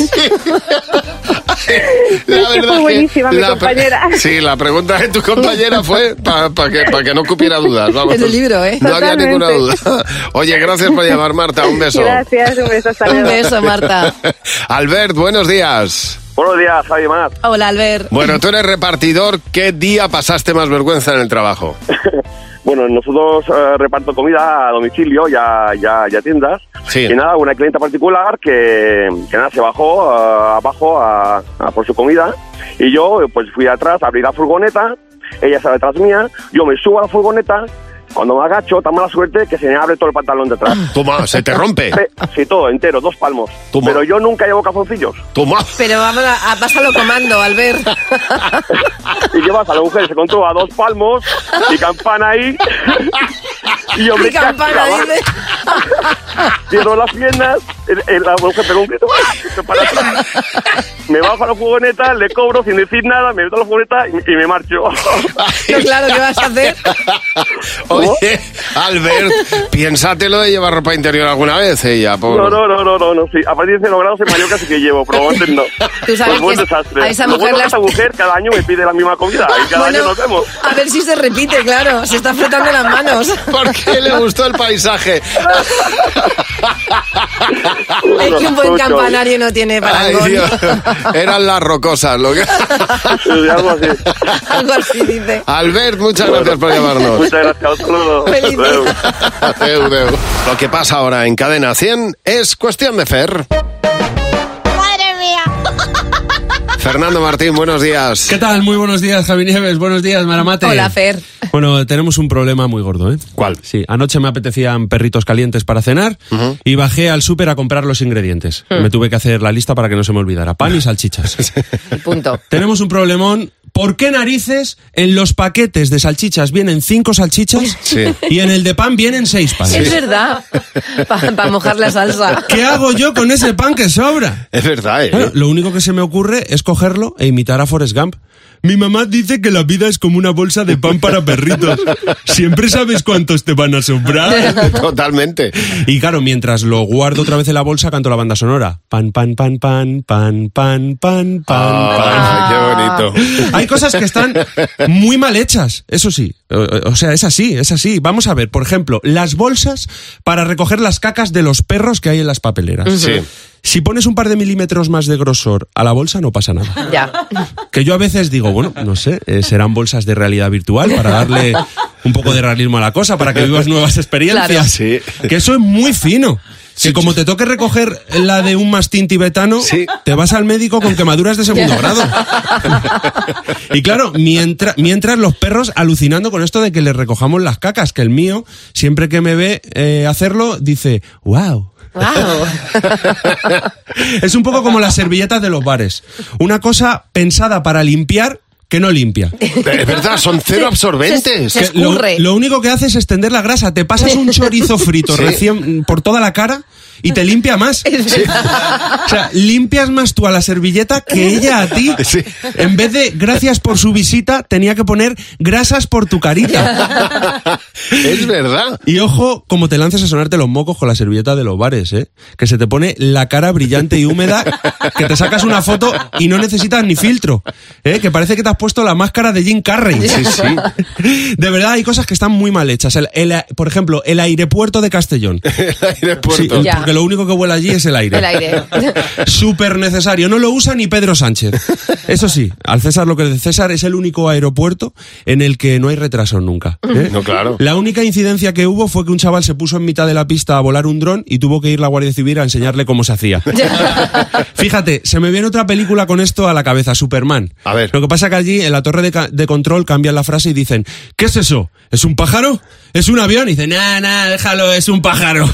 La verdad fue buenísima mi compañera. Sí, la pregunta de tu compañera fue para que no cupiera dudas. Vamos, es el libro, ¿eh? No había ninguna duda. Oye, gracias por llamar, Marta. Un beso. Gracias, un beso. Hasta luego. Un beso, Marta. Albert, buenos días. Buenos días, Javi Mar. Hola, Albert. Bueno, tú eres repartidor. ¿Qué día pasaste más vergüenza en el trabajo? Bueno, nosotros reparto comida a domicilio y a tiendas. Sí. Y nada, una clienta particular que nada, se bajó abajo a por su comida. Y yo pues fui atrás a abrir la furgoneta. Ella estaba detrás mía. Yo me subo a la furgoneta. Cuando me agacho, tan mala suerte que se me abre todo el pantalón detrás. Toma, ¿se te rompe? Sí, todo, entero, 2 palmos. Toma. Pero yo nunca llevo calzoncillos. Toma. Pero vamos pásalo comando, Albert. Y llevas a la mujer, se controla 2 palmos y campana ahí. Y yo me campana, dice. Cierro las piernas, la mujer pegó un grito, para atrás. Me bajo a la furgoneta, le cobro sin decir nada, me meto a la furgoneta y me marcho. No, claro, ¿qué vas a hacer? Oye, Albert, piénsatelo de llevar ropa interior alguna vez, ella. Por... No, sí. A partir de 0 grados en Mallorca sí que llevo, pero antes no. Tú sabes pues que desastre. a esa mujer, esa mujer cada año me pide la misma comida y cada año nos vemos. A ver si se repite, claro, se está frotando las manos. ¿Por qué le gustó el paisaje? Es que un buen campanario no tiene parangón. Ay, Dios. Eran las rocosas, lo que... algo así. Algo así dice. Albert, muchas gracias por llamarnos. Muchas gracias. Feliz día. Adeu. Lo que pasa ahora en Cadena 100 es cuestión de fer. ¡Madre mía! Fernando Martín, buenos días. ¿Qué tal? Muy buenos días, Javi Nieves. Buenos días, Maramate. Hola, Fer. Bueno, tenemos un problema muy gordo, ¿eh? ¿Cuál? Sí, anoche me apetecían perritos calientes para cenar y bajé al súper a comprar los ingredientes. Me tuve que hacer la lista para que no se me olvidara. Pan y salchichas. Punto. Tenemos un problemón. ¿Por qué narices en los paquetes de salchichas vienen 5 salchichas y en el de pan vienen 6 panes? Es verdad. Para mojar la salsa. ¿Qué hago yo con ese pan que sobra? Es verdad, ¿eh? Claro, lo único que se me ocurre es cogerlo e imitar a Forrest Gump. Mi mamá dice que la vida es como una bolsa de pan para perritos. Siempre sabes cuántos te van a sobrar. Totalmente. Y claro, mientras lo guardo otra vez en la bolsa, canto la banda sonora. Pan, pan, pan, pan, pan, pan, pan, pan, pan. Qué bonito. Hay cosas que están muy mal hechas, eso sí. O sea, es así. Vamos a ver, por ejemplo, las bolsas para recoger las cacas de los perros que hay en las papeleras. Sí. Si pones un par de milímetros más de grosor a la bolsa, no pasa nada. Ya. Que yo a veces digo, bueno, no sé, serán bolsas de realidad virtual para darle un poco de realismo a la cosa, para que vivas nuevas experiencias. Claro. Sí. Que eso es muy fino. Si como te toque recoger la de un mastín tibetano, te vas al médico con quemaduras de segundo grado. Y claro, mientras los perros alucinando con esto de que les recojamos las cacas, que el mío, siempre que me ve hacerlo, dice, wow. Wow. Es un poco como las servilletas de los bares. Una cosa pensada para limpiar que no limpia. Es verdad, son cero absorbentes. Se escurre. Lo único que hace es extender la grasa. Te pasas un chorizo frito recién por toda la cara y te limpia más. O sea, limpias más tú a la servilleta que ella a ti. Sí. En vez de gracias por su visita, tenía que poner grasas por tu carita. Es verdad. Y ojo, como te lances a sonarte los mocos con la servilleta de los bares, ¿eh? Que se te pone la cara brillante y húmeda, que te sacas una foto y no necesitas ni filtro, ¿eh? Que parece que te has puesto la máscara de Jim Carrey. Sí. De verdad, hay cosas que están muy mal hechas. Por ejemplo, el airepuerto de Castellón. El airepuerto. Sí, porque lo único que vuela allí es el aire. El aire. Súper necesario. No lo usa ni Pedro Sánchez. Eso sí, al César lo que es de César, es el único aeropuerto en el que no hay retrasos nunca, ¿eh? No, claro. La única incidencia que hubo fue que un chaval se puso en mitad de la pista a volar un dron y tuvo que ir la Guardia Civil a enseñarle cómo se hacía. Fíjate, se me viene otra película con esto a la cabeza, Superman. A ver. Lo que pasa que allí en la torre de control cambian la frase y dicen, ¿qué es eso? ¿Es un pájaro? ¿Es un avión? Y dicen, nah, déjalo, es un pájaro.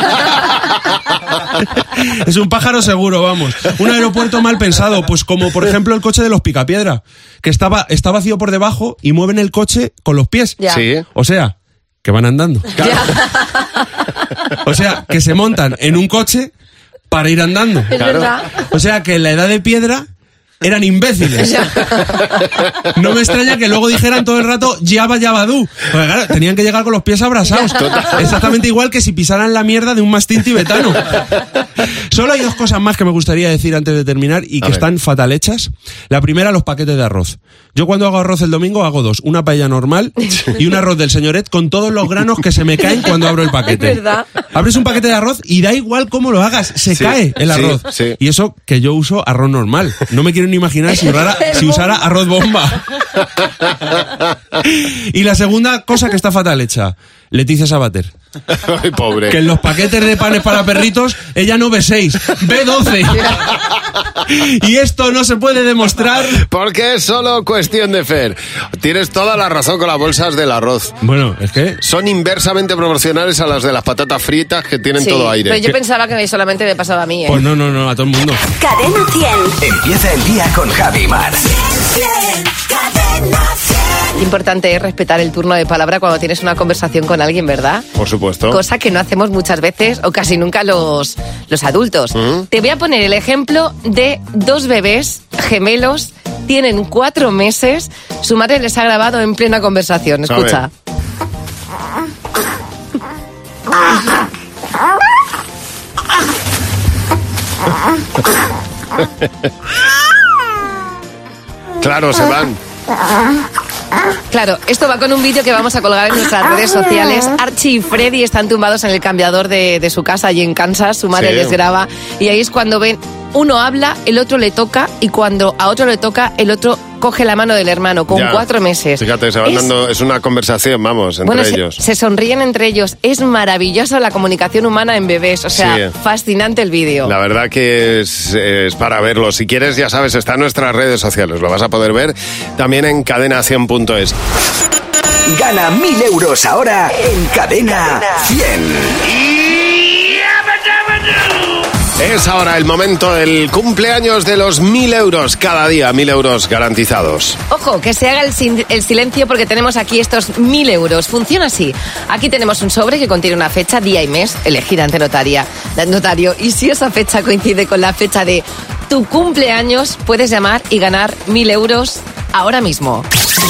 Es un pájaro seguro, vamos. Un aeropuerto mal pensado, pues como por ejemplo el coche de los Picapiedra, que está vacío por debajo y mueven el coche con los pies. Ya. Sí. O sea, que van andando. Claro. O sea, que se montan en un coche para ir andando. Es verdad. O sea, que en la edad de piedra eran imbéciles. No me extraña que luego dijeran todo el rato Yabba Yabadú. Porque claro, tenían que llegar con los pies abrasados. Exactamente igual que si pisaran la mierda de un mastín tibetano. Solo hay dos cosas más que me gustaría decir antes de terminar y que están fatal hechas. La primera, los paquetes de arroz. Yo cuando hago arroz el domingo hago dos. Una paella normal y un arroz del señoret con todos los granos que se me caen cuando abro el paquete. Es verdad. Abres un paquete de arroz y da igual cómo lo hagas, se cae el arroz. Sí. Y eso que yo uso arroz normal. No me quiero ni imaginar si usara arroz bomba. Y la segunda cosa que está fatal hecha, Leticia Sabater. Ay, pobre. Que en los paquetes de panes para perritos ella no ve 6, ve 12. Y esto no se puede demostrar porque es solo cuestión de fe. Tienes toda la razón con las bolsas del arroz. Bueno, es que son inversamente proporcionales a las de las patatas fritas que tienen todo aire. Pero yo pensaba que solamente me pasaba a mí, ¿eh? Pues no, a todo el mundo. Cadena 100. Empieza el día con Javi Mar. Cadena 100. Importante es respetar el turno de palabra cuando tienes una conversación con alguien, ¿verdad? Por supuesto. Cosa que no hacemos muchas veces o casi nunca los adultos. Te voy a poner el ejemplo de dos bebés gemelos, tienen 4 meses, su madre les ha grabado en plena conversación. Escucha. Claro, se van. Claro, esto va con un vídeo que vamos a colgar en nuestras redes sociales. Archie y Freddy están tumbados en el cambiador de su casa allí en Kansas. Su madre les graba y ahí es cuando ven, uno habla, el otro le toca y cuando a otro le toca, el otro coge la mano del hermano con 4 meses. Fíjate, se van dando, es una conversación, vamos, entre ellos. Se sonríen entre ellos. Es maravillosa la comunicación humana en bebés. O sea, fascinante el vídeo. La verdad que es para verlo. Si quieres, ya sabes, está en nuestras redes sociales. Lo vas a poder ver también en cadena100.es. Gana 1.000 euros ahora en Cadena 100. Es ahora el momento del cumpleaños de los 1.000 euros. Cada día 1.000 euros garantizados. Ojo, que se haga el silencio porque tenemos aquí estos 1.000 euros. Funciona así. Aquí tenemos un sobre que contiene una fecha, día y mes, elegida ante notario. Y si esa fecha coincide con la fecha de tu cumpleaños, puedes llamar y ganar 1.000 euros ahora mismo.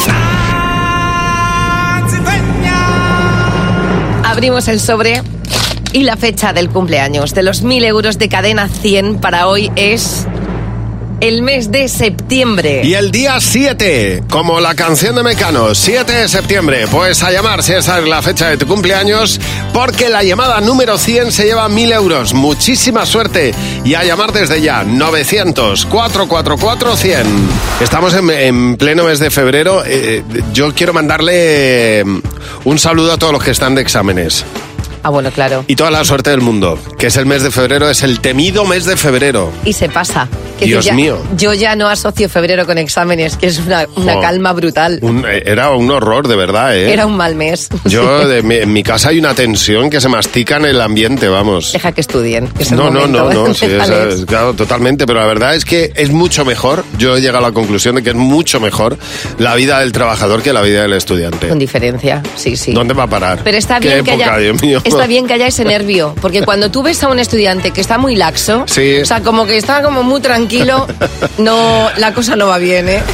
Abrimos el sobre. Y la fecha del cumpleaños de los 1.000 euros de Cadena 100 para hoy es el mes de septiembre. Y el día 7, como la canción de Mecano, 7 de septiembre. Pues a llamar si esa es la fecha de tu cumpleaños, porque la llamada número 100 se lleva 1.000 euros. Muchísima suerte. Y a llamar desde ya, 900-444-100. Estamos en pleno mes de febrero. Yo quiero mandarle un saludo a todos los que están de exámenes. Ah, bueno, claro. Y toda la suerte del mundo, que es el mes de febrero, es el temido mes de febrero. Y se pasa. Dios mío. Yo ya no asocio febrero con exámenes, que es una calma brutal. Era un horror, de verdad, ¿eh? Era un mal mes. Yo, en mi casa hay una tensión que se mastica en el ambiente, vamos. Deja que estudien. Que es no, sí, claro, totalmente, pero la verdad es que es mucho mejor, yo he llegado a la conclusión de que es mucho mejor la vida del trabajador que la vida del estudiante. Con diferencia, sí. ¿Dónde va a parar? Pero está bien que haya... Dios mío. Está bien que haya ese nervio, porque cuando tú ves a un estudiante que está muy laxo, o sea, como que está como muy tranquilo, no, la cosa no va bien, ¿eh?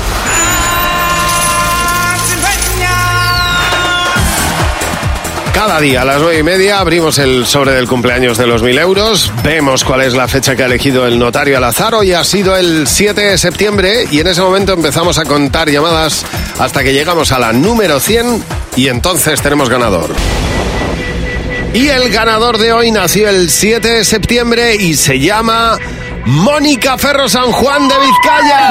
Cada día a las 9:30 abrimos el sobre del cumpleaños de los 1.000 euros. Vemos cuál es la fecha que ha elegido el notario al azar. Hoy ha sido el 7 de septiembre y en ese momento empezamos a contar llamadas hasta que llegamos a la número 100 y entonces tenemos ganador. Y el ganador de hoy nació el 7 de septiembre y se llama Mónica Ferro San Juan de Vizcaya.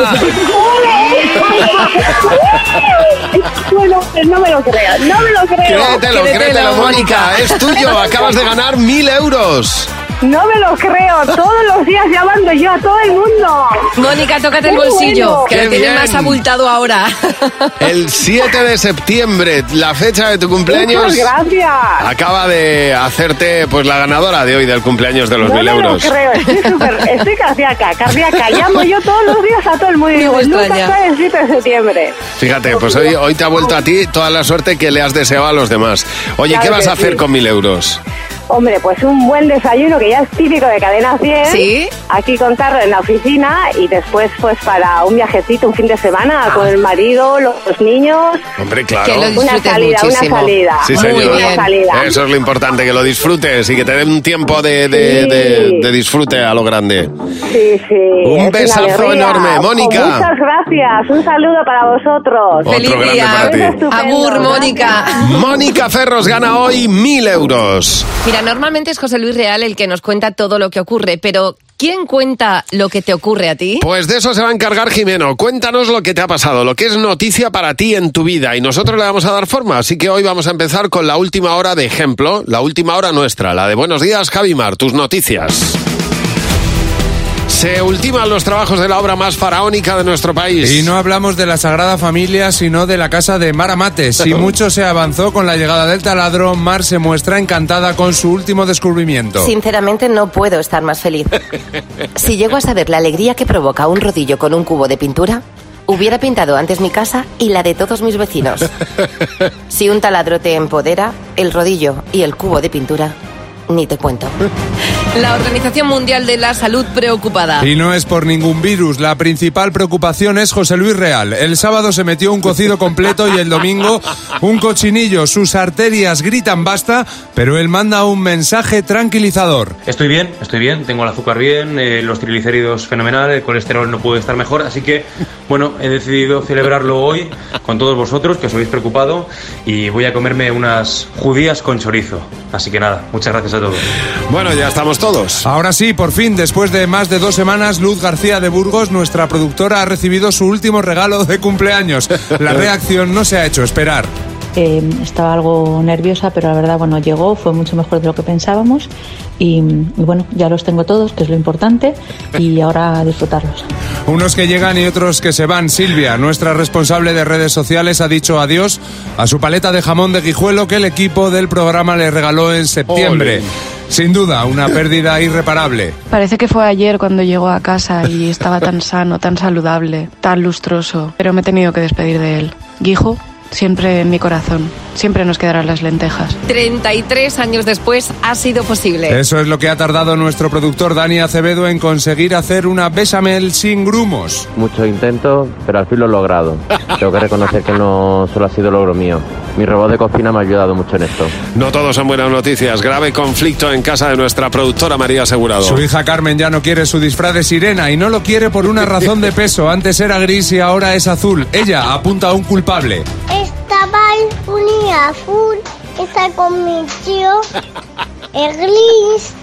Bueno, no me lo creo. Créetelo, Mónica. Es tuyo, acabas de ganar 1.000 euros. No me lo creo, todos los días llamando yo a todo el mundo. Mónica, tócate el bolsillo, bueno. que lo tienes más abultado ahora. El 7 de septiembre, la fecha de tu cumpleaños. Muchas gracias. Acaba de hacerte pues la ganadora de hoy del cumpleaños de los 1.000 euros. No me lo creo, estoy cardíaca. Llamo yo todos los días a todo el mundo y digo, nunca está el 7 de septiembre. Fíjate, pues hoy te ha vuelto a ti toda la suerte que le has deseado a los demás. Oye, Claro, ¿qué vas a hacer sí. con 1.000 euros? Hombre, pues un buen desayuno que ya es típico de Cadena 100. ¿Sí? Aquí contarlo en la oficina y después pues para un viajecito, un fin de semana con el marido, los niños. Hombre, claro. Que lo Una salida, muchísimo. una salida. Sí, señor. Una salida. Eso es lo importante, que lo disfrutes y que te den un tiempo de disfrute a lo grande. Sí, sí. Un es una besazo alegría. enorme, Mónica. Muchas gracias. Un saludo para vosotros. Otro ¡Feliz grande día! para ti. Estupendo. Agur, Mónica. Mónica Ferros gana hoy 1.000 euros. Mira, normalmente es José Luis Real el que nos cuenta todo lo que ocurre, pero ¿quién cuenta lo que te ocurre a ti? Pues de eso se va a encargar Jimeno. Cuéntanos lo que te ha pasado, lo que es noticia para ti en tu vida, y nosotros le vamos a dar forma. Así que hoy vamos a empezar con la última hora de ejemplo, la última hora nuestra, la de Buenos Días, Javi Mar, tus noticias. Se ultiman los trabajos de la obra más faraónica de nuestro país. Y no hablamos de la Sagrada Familia, sino de la casa de Mar Amates. Si mucho se avanzó con la llegada del taladro, Mar se muestra encantada con su último descubrimiento. Sinceramente no puedo estar más feliz. Si llego a saber la alegría que provoca un rodillo con un cubo de pintura, hubiera pintado antes mi casa y la de todos mis vecinos. Si un taladro te empodera, el rodillo y el cubo de pintura, ni te cuento. La Organización Mundial de la Salud preocupada. Y no es por ningún virus, la principal preocupación es José Luis Real. El sábado se metió un cocido completo y el domingo un cochinillo. Sus arterias gritan basta, pero él manda un mensaje tranquilizador. Estoy bien, tengo el azúcar bien, los triglicéridos fenomenal, el colesterol no puede estar mejor, así que, bueno, he decidido celebrarlo hoy con todos vosotros, que os habéis preocupado, y voy a comerme unas judías con chorizo. Así que nada, muchas gracias a todos. Bueno, ya estamos todos. Ahora sí, por fin, después de más de 2 semanas, Luz García de Burgos, nuestra productora, ha recibido su último regalo de cumpleaños. La reacción no se ha hecho esperar. Estaba algo nerviosa, pero la verdad, bueno, llegó, fue mucho mejor de lo que pensábamos y bueno, ya los tengo todos, que es lo importante, y ahora a disfrutarlos. Unos que llegan y otros que se van. Silvia, nuestra responsable de redes sociales, ha dicho adiós a su paleta de jamón de Guijuelo que el equipo del programa le regaló en septiembre. ¡Ole! Sin duda, una pérdida irreparable. Parece que fue ayer cuando llegó a casa y estaba tan sano, tan saludable, tan lustroso, pero me he tenido que despedir de él. Guijo, siempre en mi corazón, siempre nos quedarán las lentejas. 33 años después ha sido posible. Eso es lo que ha tardado nuestro productor Dani Acevedo en conseguir hacer una bechamel sin grumos. Mucho intento, pero al fin lo he logrado. Tengo que reconocer que no solo ha sido logro mío. Mi robot de cocina me ha ayudado mucho en esto. No todos son buenas noticias. Grave conflicto en casa de nuestra productora María Asegurado. Su hija Carmen ya no quiere su disfraz de sirena y no lo quiere por una razón de peso. Antes era gris y ahora es azul. Ella apunta a un culpable. Estaba un azul, está con mi tío, el gris,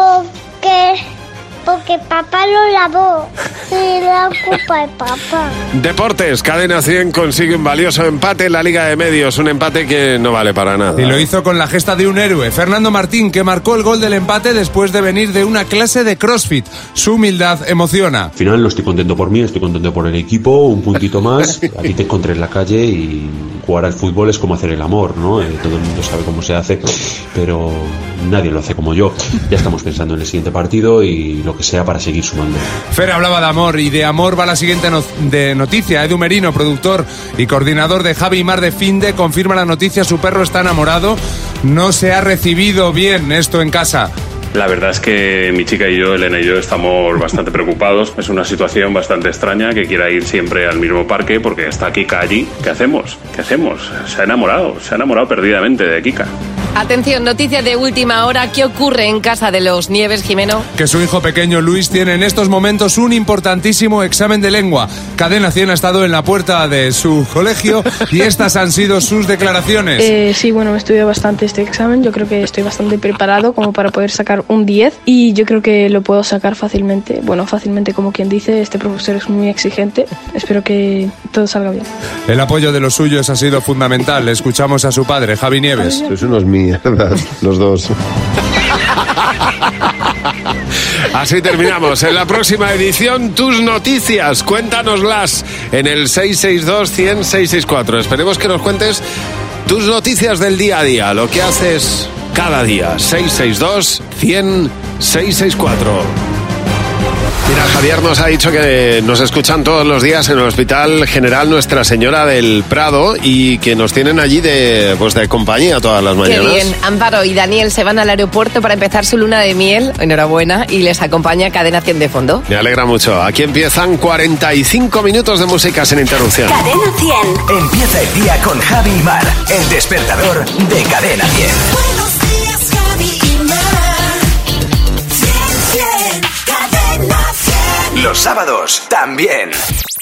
porque papá lo lavó. Se la culpa de papá. Deportes, Cadena 100 consigue un valioso empate en la Liga de Medios, un empate que no vale para nada. Y lo hizo con la gesta de un héroe, Fernando Martín, que marcó el gol del empate después de venir de una clase de CrossFit. Su humildad emociona. Al final no estoy contento por mí, estoy contento por el equipo, un puntito más. A ti te encontré en la calle y jugar al fútbol es como hacer el amor, ¿no? Todo el mundo sabe cómo se hace, pero nadie lo hace como yo. Ya estamos pensando en el siguiente partido y lo que sea para seguir sumando. Fer hablaba de amor y de amor va la siguiente noticia. Edu Merino, productor y coordinador de Javi Mar de Finde, confirma la noticia: su perro está enamorado. No se ha recibido bien esto en casa. La verdad es que mi chica y yo, Elena y yo, estamos bastante preocupados. Es una situación bastante extraña que quiera ir siempre al mismo parque porque está Kika allí. ¿Qué hacemos? Se ha enamorado perdidamente de Kika. Atención, noticia de última hora. ¿Qué ocurre en casa de los Nieves, Jimeno? Que su hijo pequeño Luis tiene en estos momentos un importantísimo examen de lengua. Cadena 100 ha estado en la puerta de su colegio y estas han sido sus declaraciones. Sí, bueno, he estudiado bastante este examen. Yo creo que estoy bastante preparado como para poder sacar un 10 y yo creo que lo puedo sacar fácilmente. Bueno, fácilmente como quien dice, este profesor es muy exigente. Espero que todo salga bien. El apoyo de los suyos ha sido fundamental. Escuchamos a su padre, Javi Nieves. Sois unos mierdas, los dos. Así terminamos. En la próxima edición, tus noticias. Cuéntanoslas en el 662-100-664. Esperemos que nos cuentes tus noticias del día a día, lo que haces cada día. 662-100-664. Mira, Javier nos ha dicho que nos escuchan todos los días en el Hospital General Nuestra Señora del Prado y que nos tienen allí de compañía todas las mañanas. Qué bien. Amparo y Daniel se van al aeropuerto para empezar su luna de miel. Enhorabuena. Y les acompaña Cadena 100 de fondo. Me alegra mucho. Aquí empiezan 45 minutos de música sin interrupción. Cadena 100. Empieza el día con Javi y Mar. El despertador de Cadena 100. Buenos días, Javi y Mar. 100, 100, Cadena 100. Los sábados también.